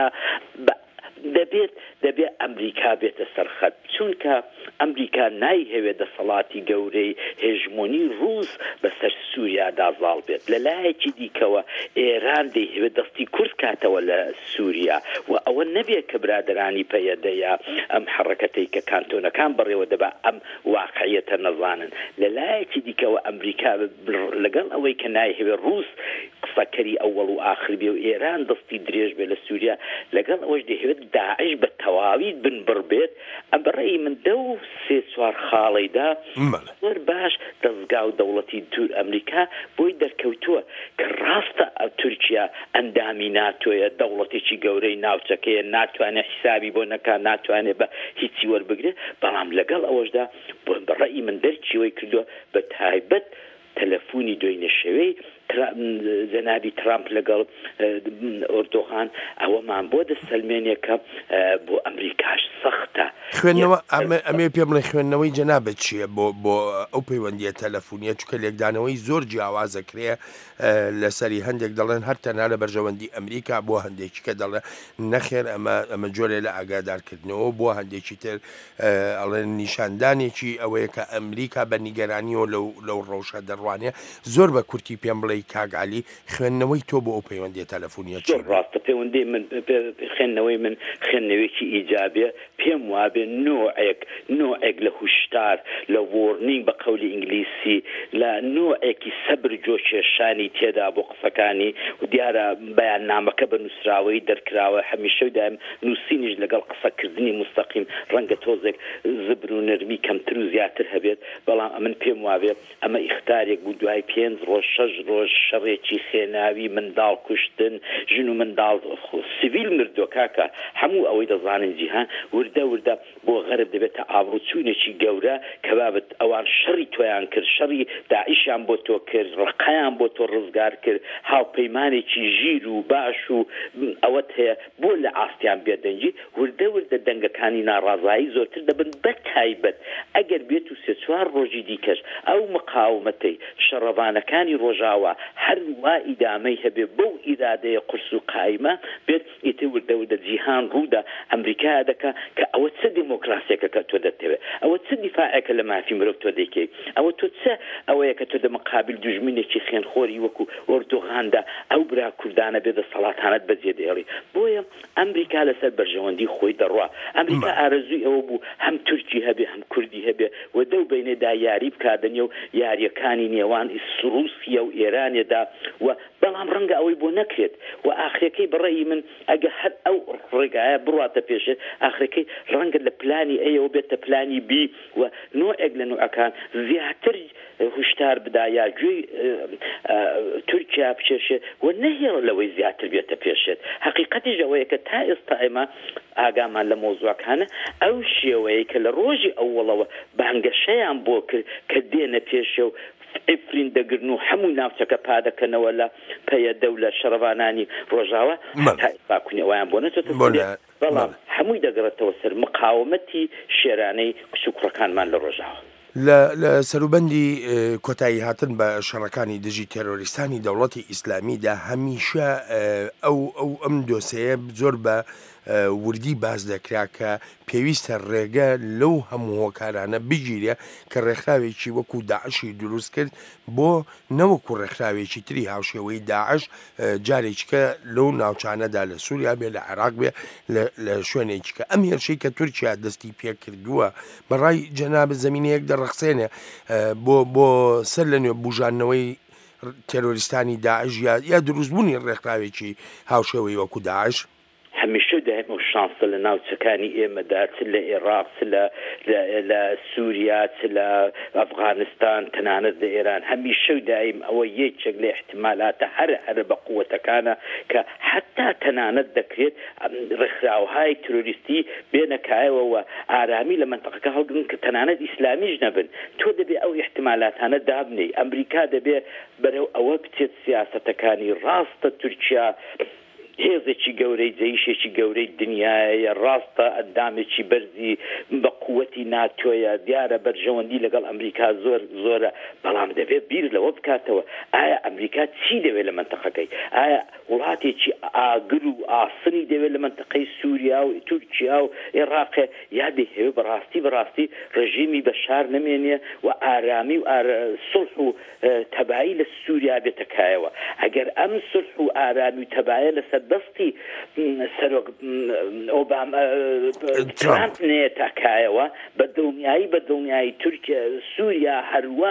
دەبێت ئەمریکا بێتە سەرخەت چونکە ئەمریکا نایهەوێت دەسەڵاتی گەورەی هێژمۆنی ڕووس بەسەر سووریادا زاڵ بێت لە لایەکی دیکەوە ئێران دەیهەوێت دەستی کورد کاتەوە لە سووریا و ئەوە نەبێت کە برادرانی پەیەدەیە ئەم حرەکەتەی کە کانتۆنەکان بڕێوە دەبا ئەم واقعیەتە نەزانن لە لایەکی دیکەوە ئەمریکا لەگەڵ ئەوەی کە نایهەوێت ڕووس قسەکەری ئەوەڵ و ئاخر بێ و ئێران دەستی درێژ بێ لە سووریا لەگەڵ ئەوەش دەیهەوێت داعش بە تەواوی بنبڕ بێت ئەم بەڕێی من 2-3 خاڵەیدا زۆر باش دەستگا و دەوڵەتی تور ئەمریکا بۆی دەرکەوتووە کە ڕاستە تورکیا ئەندامی ناتۆیە دەوڵەتێکی گەورەی ناوچەکەیە ناتوانێت حسابی بۆ نەکا ناتوانێت بە هیچی وەربگرێت بەڵام لەگەڵ ئەوەشدا بەڕێی من دەرچیوەی کردووە بە تایبەت تەلەفۆنی دوێنێ شەوەی جەنابی ترامپ لەگەڵ ئۆردۆغان ئەوەمان بۆ دەسەلمێنێکە بۆ ئەمریکاش سەختە خوێندنەوە ئەمێ پێ بڵێ خوێندنەوەی جەنابەت چییە بۆ ئەو پەیوەندیە تەلەفۆنیە چونکە لێکدانەوەی زۆر جیاوازەکرێ لەسەری هەندێک دەڵێن هەر تەنها لە بەرژەوەندی ئەمریکا بۆ هەندێکی کە دەڵێ نەخێر ئەمە جۆرێ لە ئاگادارکردنەوە بۆ هەندێکی تر ئەڵێن نیشاندانێکی ئەوەیە کە ئەمریکا بە نیگەرانیەوە لەو ڕەوشە دەڕوانێ زۆر بە کورتی پێم بڵێ کاگالی خوێندنەوەی تۆ بۆ ئەو پەیوەندیە تەلەفۆنیە چی ڕاستە پەیوەندی من خوێندنەوەی من خوێندنەوەیکی ئیجابێ پێم وابێ نوعێک لە هوشدار لە وۆرنینگ بە قەولی ئینگلیسی لە نوعێکی سەبر جۆکێشانی تێدا بۆ قسەکانی و دیارە بەیاننامەکە بە نووسراوەی دەرکراوە هەمیشە دایم نووسینیش لەگەڵ قسەکردنی مستەقیم ڕەنگە تۆزێک زبر و نەرمی کەمتر و زیاتر هەبێت بەڵام ئەمن پێم وابێت ئەمە ئیختارێک بوو دوای 5 ڕۆژ 6 ڕۆژ شەڕێکی خێناوی منداڵ کوشتن ژن و منداڵ سیڤیل مردووە کاکە هەموو ئەوەی دەزانن جیهان وردە بۆ غەرب دەبێتە ئابڕوچوونێکی گەورە کە بابەت ئەوان شەڕی تۆیان کرد شەڕی داعیشیان بۆ تۆ کرد ڕقەیان بۆ تۆ ڕزگار کرد هاوپەیمانێکی ژیر و باش و ئەوەت هەیە بۆ لە ئاستیان بێدەنجی وردە دەنگەکانی ناڕازایی زۆرتر دەبن بە تایبەت ئەگەر بێت و 3-4 ڕۆژی دیکەش ئەو مقاومەتەی شەڕەوانەکانی ڕۆژاوە هەر وا ئیدامەی هەبێ بەو ئیرادەیە قرس و قایمە بێت ئیتر وردە جیهان ڕوودا ئەمریکا دەکا کە ئەوە چه دیمۆکراسیەکە کە تۆ دەتەوێت ئەوە چه دیفاعێکە لە مافی مرۆڤ تۆ دەیکەی ئەوە تۆ چه ئەوەیە کە تۆ دەمەقابل دوژمنێکی خوێنخۆری وەکو ئۆردۆغاندا ئەو برا کوردانە بێ دەسەڵاتانت بەجێ دێڵی بۆیە ئەمریکا لەسەر بەرژەوەندی خۆی دەڕوا ئەمریکا ئارەزووی ئەوە بوو هەم تورکی هەبێ هەم کوردی هەبێ و دەو بینێدا یاری بکادنێ و یاریەکانی نێوان رووسیا و ئێرانێدا و بەڵام ڕەنگە ئەوەی بۆ نەکرێت و ئاخرەکەی بەڕێی من ئەگە هەر ئەو ڕێگایە بڕاتە پێشێ ئاخرەکەی ڕەنگە لە پلانی ئەوە بێتە پلانی بی و نوعێک لە نوعەکان زیاتر هوشدار بدا یا گوێی تورکیا بچێشێ و نەهێڵ لەوەی زیاتر بێتە پێشێت حقیقەتیش ئەوەیە کە تا ئێستا ئێمە ئاگامان لە مۆزوعەکانە ئەو شێوەیە کە لە ڕۆژی ئەوڵەوە بانگەشەیان بۆ کرد کە دێنە پێشێ و ئفرین دەگرن و هەموو ناوچەکە پادەکەنەوە لە پەیەدە و لە شەڕەوانانی ڕۆژاوە باکوونیەوەیان بۆ نەچێتە بەڵام هەمووی دەگەڕێتەوە سەر مقاومەتی شێرانەی کچوکڕەکانمان لە ڕۆژاوە لە سەروبەندی کۆتایی هاتن بە شەڕەکانی دژی تێرۆریستانی دەوڵەتی ئیسلامیدا هەمیشە ئەم دۆسەیە زۆر بە وردی باز دەکرا کە پێویستە ڕێگە لەو هەموو هۆکارانە بگیرێ کە ڕێکخراوێکی وەکو داعشی دروست کرد بۆ نەوەکو ڕێکخراوێکی تری هاوشێوەی داعش جارێککە لەو ناوچانەدا لە سووریا بێ لە عێراق بێ لە شوێنێکی کە ئەم هێرشەی کە تورکیا دەستی پێ کردووە بەڕای جەناب زەمینەیەک دەڕەخسێنێ بۆ سەر لە نوێ بوژانەوەی تێرۆریستانی داعش یا دروستبوونی ڕێکخراوێکی هاوشێوەی وەکو داعش هەمیشە دایم و شانسە لە ناوچەکانی ئێمەدا چ لە عێراق لە سووریا چ لە ئەفغانستان تەنانەت لە ئێران هەمیشە و دایم ئەوە یەکێک لە احتیمالاتە هەر بە قووەتەکانە کە حتا تەنانەت دەکرێت ڕێکخراوهای تۆریستی بێنەکایەوە ئارامی لە منتەقەکە هەڵگرن کە تەنانەت ئیسلامیش نەبن تۆ دەبێ ئەو احتیمالاتانە دابنێ ئەمریکا دەبێ بەرەو ئەوە بچێت سیاسەتەکانی ڕاستە تورکیا هێزێکی گەورەی جەیشێکی گەورەی دنیاە ڕاستە ئەندامێکی بەرزی بە قووەتی ناتۆیە دیارە بەرژەوەندی لەگەڵ ئەمریکا زۆرە بەڵام دەبێت بیر لەوە بکاتەوە ئایا ئەمریکا چی دەوێت لە منتەقەکەی ئایا وڵاتێکی ئاگر و ئاسنی دەوێت لە منتەقەی سووریا و تورکیا و عێراقێ یا دەهێوێت بەڕاستی ڕژیمی بەشار نمێنێ و ئارامی و سڵح و تەبایی لە سووریا بێتەکایەوە ئەگەر ئەم سڵح و ئارامی و تەبایە لەسەر دەستی سەرۆک ئۆباما ترامپ نێتەکایەوە بە دڵنیایی تورکیا سووریا هەروە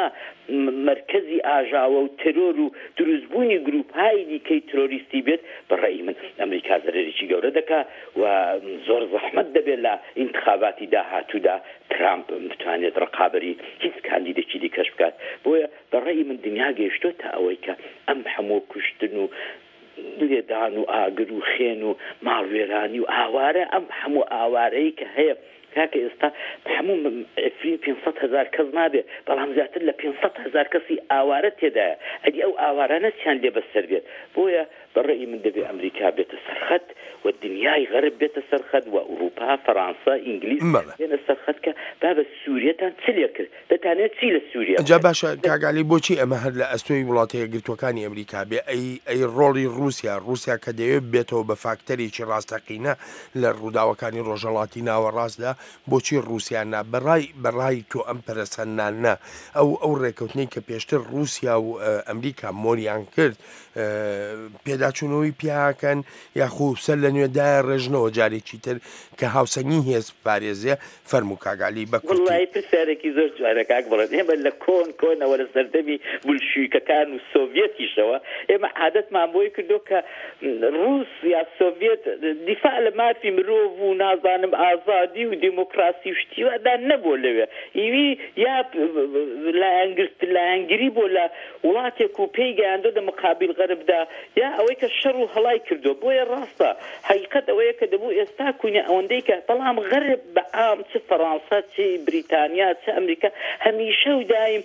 مرکزی ئاژاوە و تەرۆر و دروستبوونی گروپهای دیکەی تۆریستی بێت بەڕێی من ئەمریکا زەرێکی گەورە دەکا و زۆر زەحمەت دەبێت لە انتخاباتی داهاتوودا ترامپ بتوانێت ڕقابەری هیچ کاندیدێکی دیکەش بکات بۆیە بەڕێی من دنیا گەیشتۆتە ئەوەی کە ئەم هەموو کوشتن و لێدان و ئاگر و خێن و ماڵوێرانی و ئاوارە ئەم هەموو ئاوارەی کە هەیە کاکە ئێستا هەموو 500,000 کەس نابێ بەڵام زیاتر لە 500,000 کەسی ئاوارە تێدایە ئەدی ئەو ئاوارانە چیان لێ بەسەر بێت بۆیە بەڕێی من دەبێت ئەمریکا بێتە سەرخەت و دنیای غەرب بێتە سەرخەت و ئوروپا فەڕەنسا ئینگلیز بێنە سەرخەت کە با بە سووریەتان چ لێ کرد دەتانێت چی لە سووریا جا باشە کاگالی بۆچی ئەمە هەر لە ئەستۆی وڵاتە یەکگرتووەکانی ئەمریکا بێ ئەی ڕۆڵی رووسیا کە دەوێت بێتەوە بە فاکتەرێکی ڕاستەقینە لە ڕووداوەکانی ڕۆژهەڵاتی ناوەڕاستدا بۆچی رووسیانا بەڕای تۆ ئەم پەرسەنانە ئەو ڕێکەوتنەی کە پێشتر رووسیا و ئەمریکا مۆریان کرد پێداچوونەوەی پیاکەن یاخۆ سەر لە نوێدای ڕێژنەوە جارێکی تر کە هاوسەنگی هێز پارێزێ فەرموو کاگالی بە وڵی پرسیارێکی زۆر جوانە کاک بڵێن ئێمە لە کۆنەوە لە سەردەمی بولشویکەکان و سۆڤێتیشەوە ئێمە عادەتمان بۆی کردو کە رووس یا سۆڤێت دیفاع لە مافی مرۆڤ و نازانم ئازادی و دیموکراسی و شتیوەدا نەبوو لەوێ ئیوی یا لایەنگری بۆ لە وڵاتێک و پێی گەیاندۆ لە مقابل غەربدا یا ئەوەی کە شەڕ و هەڵای کردو بۆیە ڕاستە حقیقەت ئەوەیە کە دەبوو ئێستا کوونە ئەوەندەی کە بەڵام غەرب بە عام چ فەڕەنسا چ بریتانیا چ ئەمریکا هەمیشە و دایم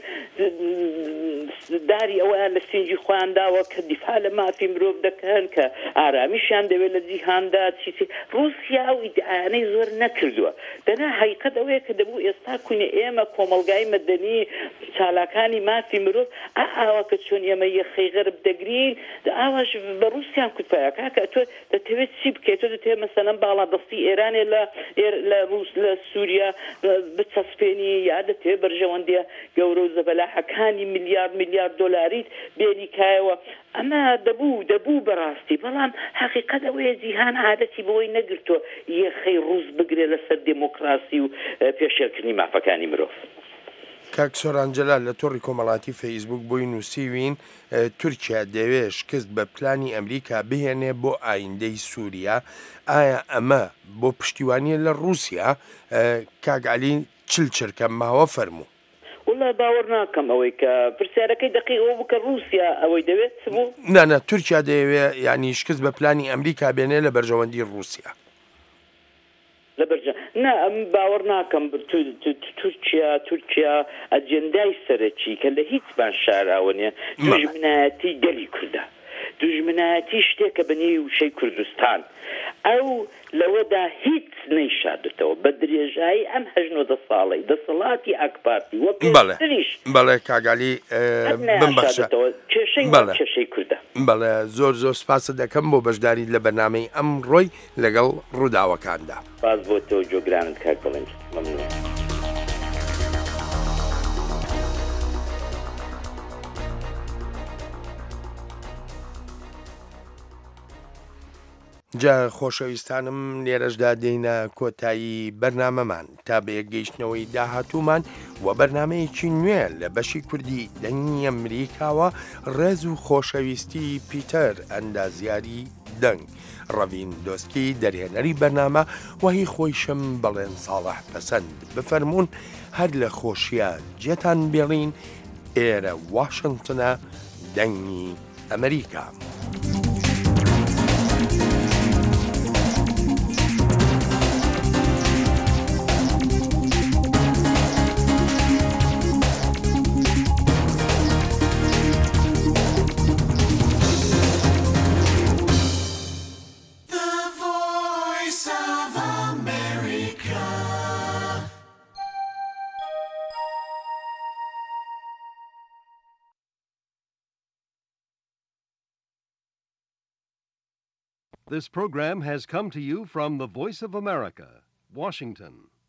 داری ئەوەیان لە سنجی خۆیان داوە کە دیفاع لە مافی مرۆڤ دەکەن کە ئارامیشیان دەوێت لە جیهاندا چی رووسیا و ئیدعاانەی زۆر نەکردووە دەنا حقیقەت ئەوەیە کە دەبوو ئێستا کوونە ئێمە کۆمەلگای مەدەنی چالاکانی مافی مرۆڤ ئاوا کە چۆن ئێمە یەخەی غەرب دەگرین ئاواش بە رووسیان کوتپایە کاکە تۆ دەتەوێت چی بکەیت تۆ دەتەوێت مەسەلەن باڵا دەستی ئێرانێ لە رووس لە سووریا بچەسپێنی یا دەتەوێت بەرژەوەندیە گەورە و زەبەلاحەکانی میلیارد دۆلاریت بێنیکایەوە ئەمە دەبوو بەڕاستی بەڵام حقیقەت ئەوەیە جیهان عادەتی بەوەی نەگرتۆ یەخەی ڕووس بگرێت لەسەر دموکراسی و پێشێرکردنی مافەکانی مرۆڤ کاک سۆرانجەلا لە تۆڕی کۆمەڵاتی فەیسبوک بۆی نووسیوین تورکیا دەوێت شکست بە پلانی ئەمریکا بهێنێ بۆ ئایندەی سووریا ئایا ئەمە بۆ پشتیوانیە لە رووسیا کاگالین چرکە ماوە فەرموو وڵا باوەڕ ناکەم ئەوەی کە پرسیارەکەی دقیقەوە بکە رووسیا ئەوەی دەوێت بوو نانە تورکیا دەیەوێت ینی شکست بە پلانی ئەمریکا بێنێ لە بەرژەوەندی رووسیا نه ئەم باوەڕ ناکەم تورکیا ئەجێندای سەرەکی کە لە هیچ بان شاراوە نیە دوژمنایەتی گەلی کوردە دوژمنایەتی شتێکە بەنێوی وشەی کوردستان ئەو لەوەدا هیچ نەیشاردێتەوە بە درێژایی ئەم 18 ساڵەی دەسەڵاتی ئاکپارتی وە پێشتریش بەڵێ کاگالی بمبەخشە کێشەی کوردە بەڵێ زۆر سپاسە دەکەم بۆ بەشداری لە بەرنامەی ئەم ڕۆی لەگەڵ ڕووداوەکاندا باز بۆ تۆ جۆگرانت کاک بڵێن مەمنون جا خۆشەویستانم لێرەشدا دێینە کۆتایی بەرنامەمان تا بە یەکگەیشتنەوەی داهاتوومان و بەرنمەیەکی نوێ لە بەشی کوردی دەنگی ئەمریکاوە ڕێز و خۆشەویستی پیتەر ئەندازیاری دەنگ ڕەڤین دۆسکی دەرهێنەری بەرنامە وهی خۆیشم بەڵێن ساڵح پەسەند بفەرمونون هەر لە خۆشیە جێتان بێڵین ئێرە واشنگتنە دەنگی ئەمریکا. This program has come to you from the Voice of America, Washington.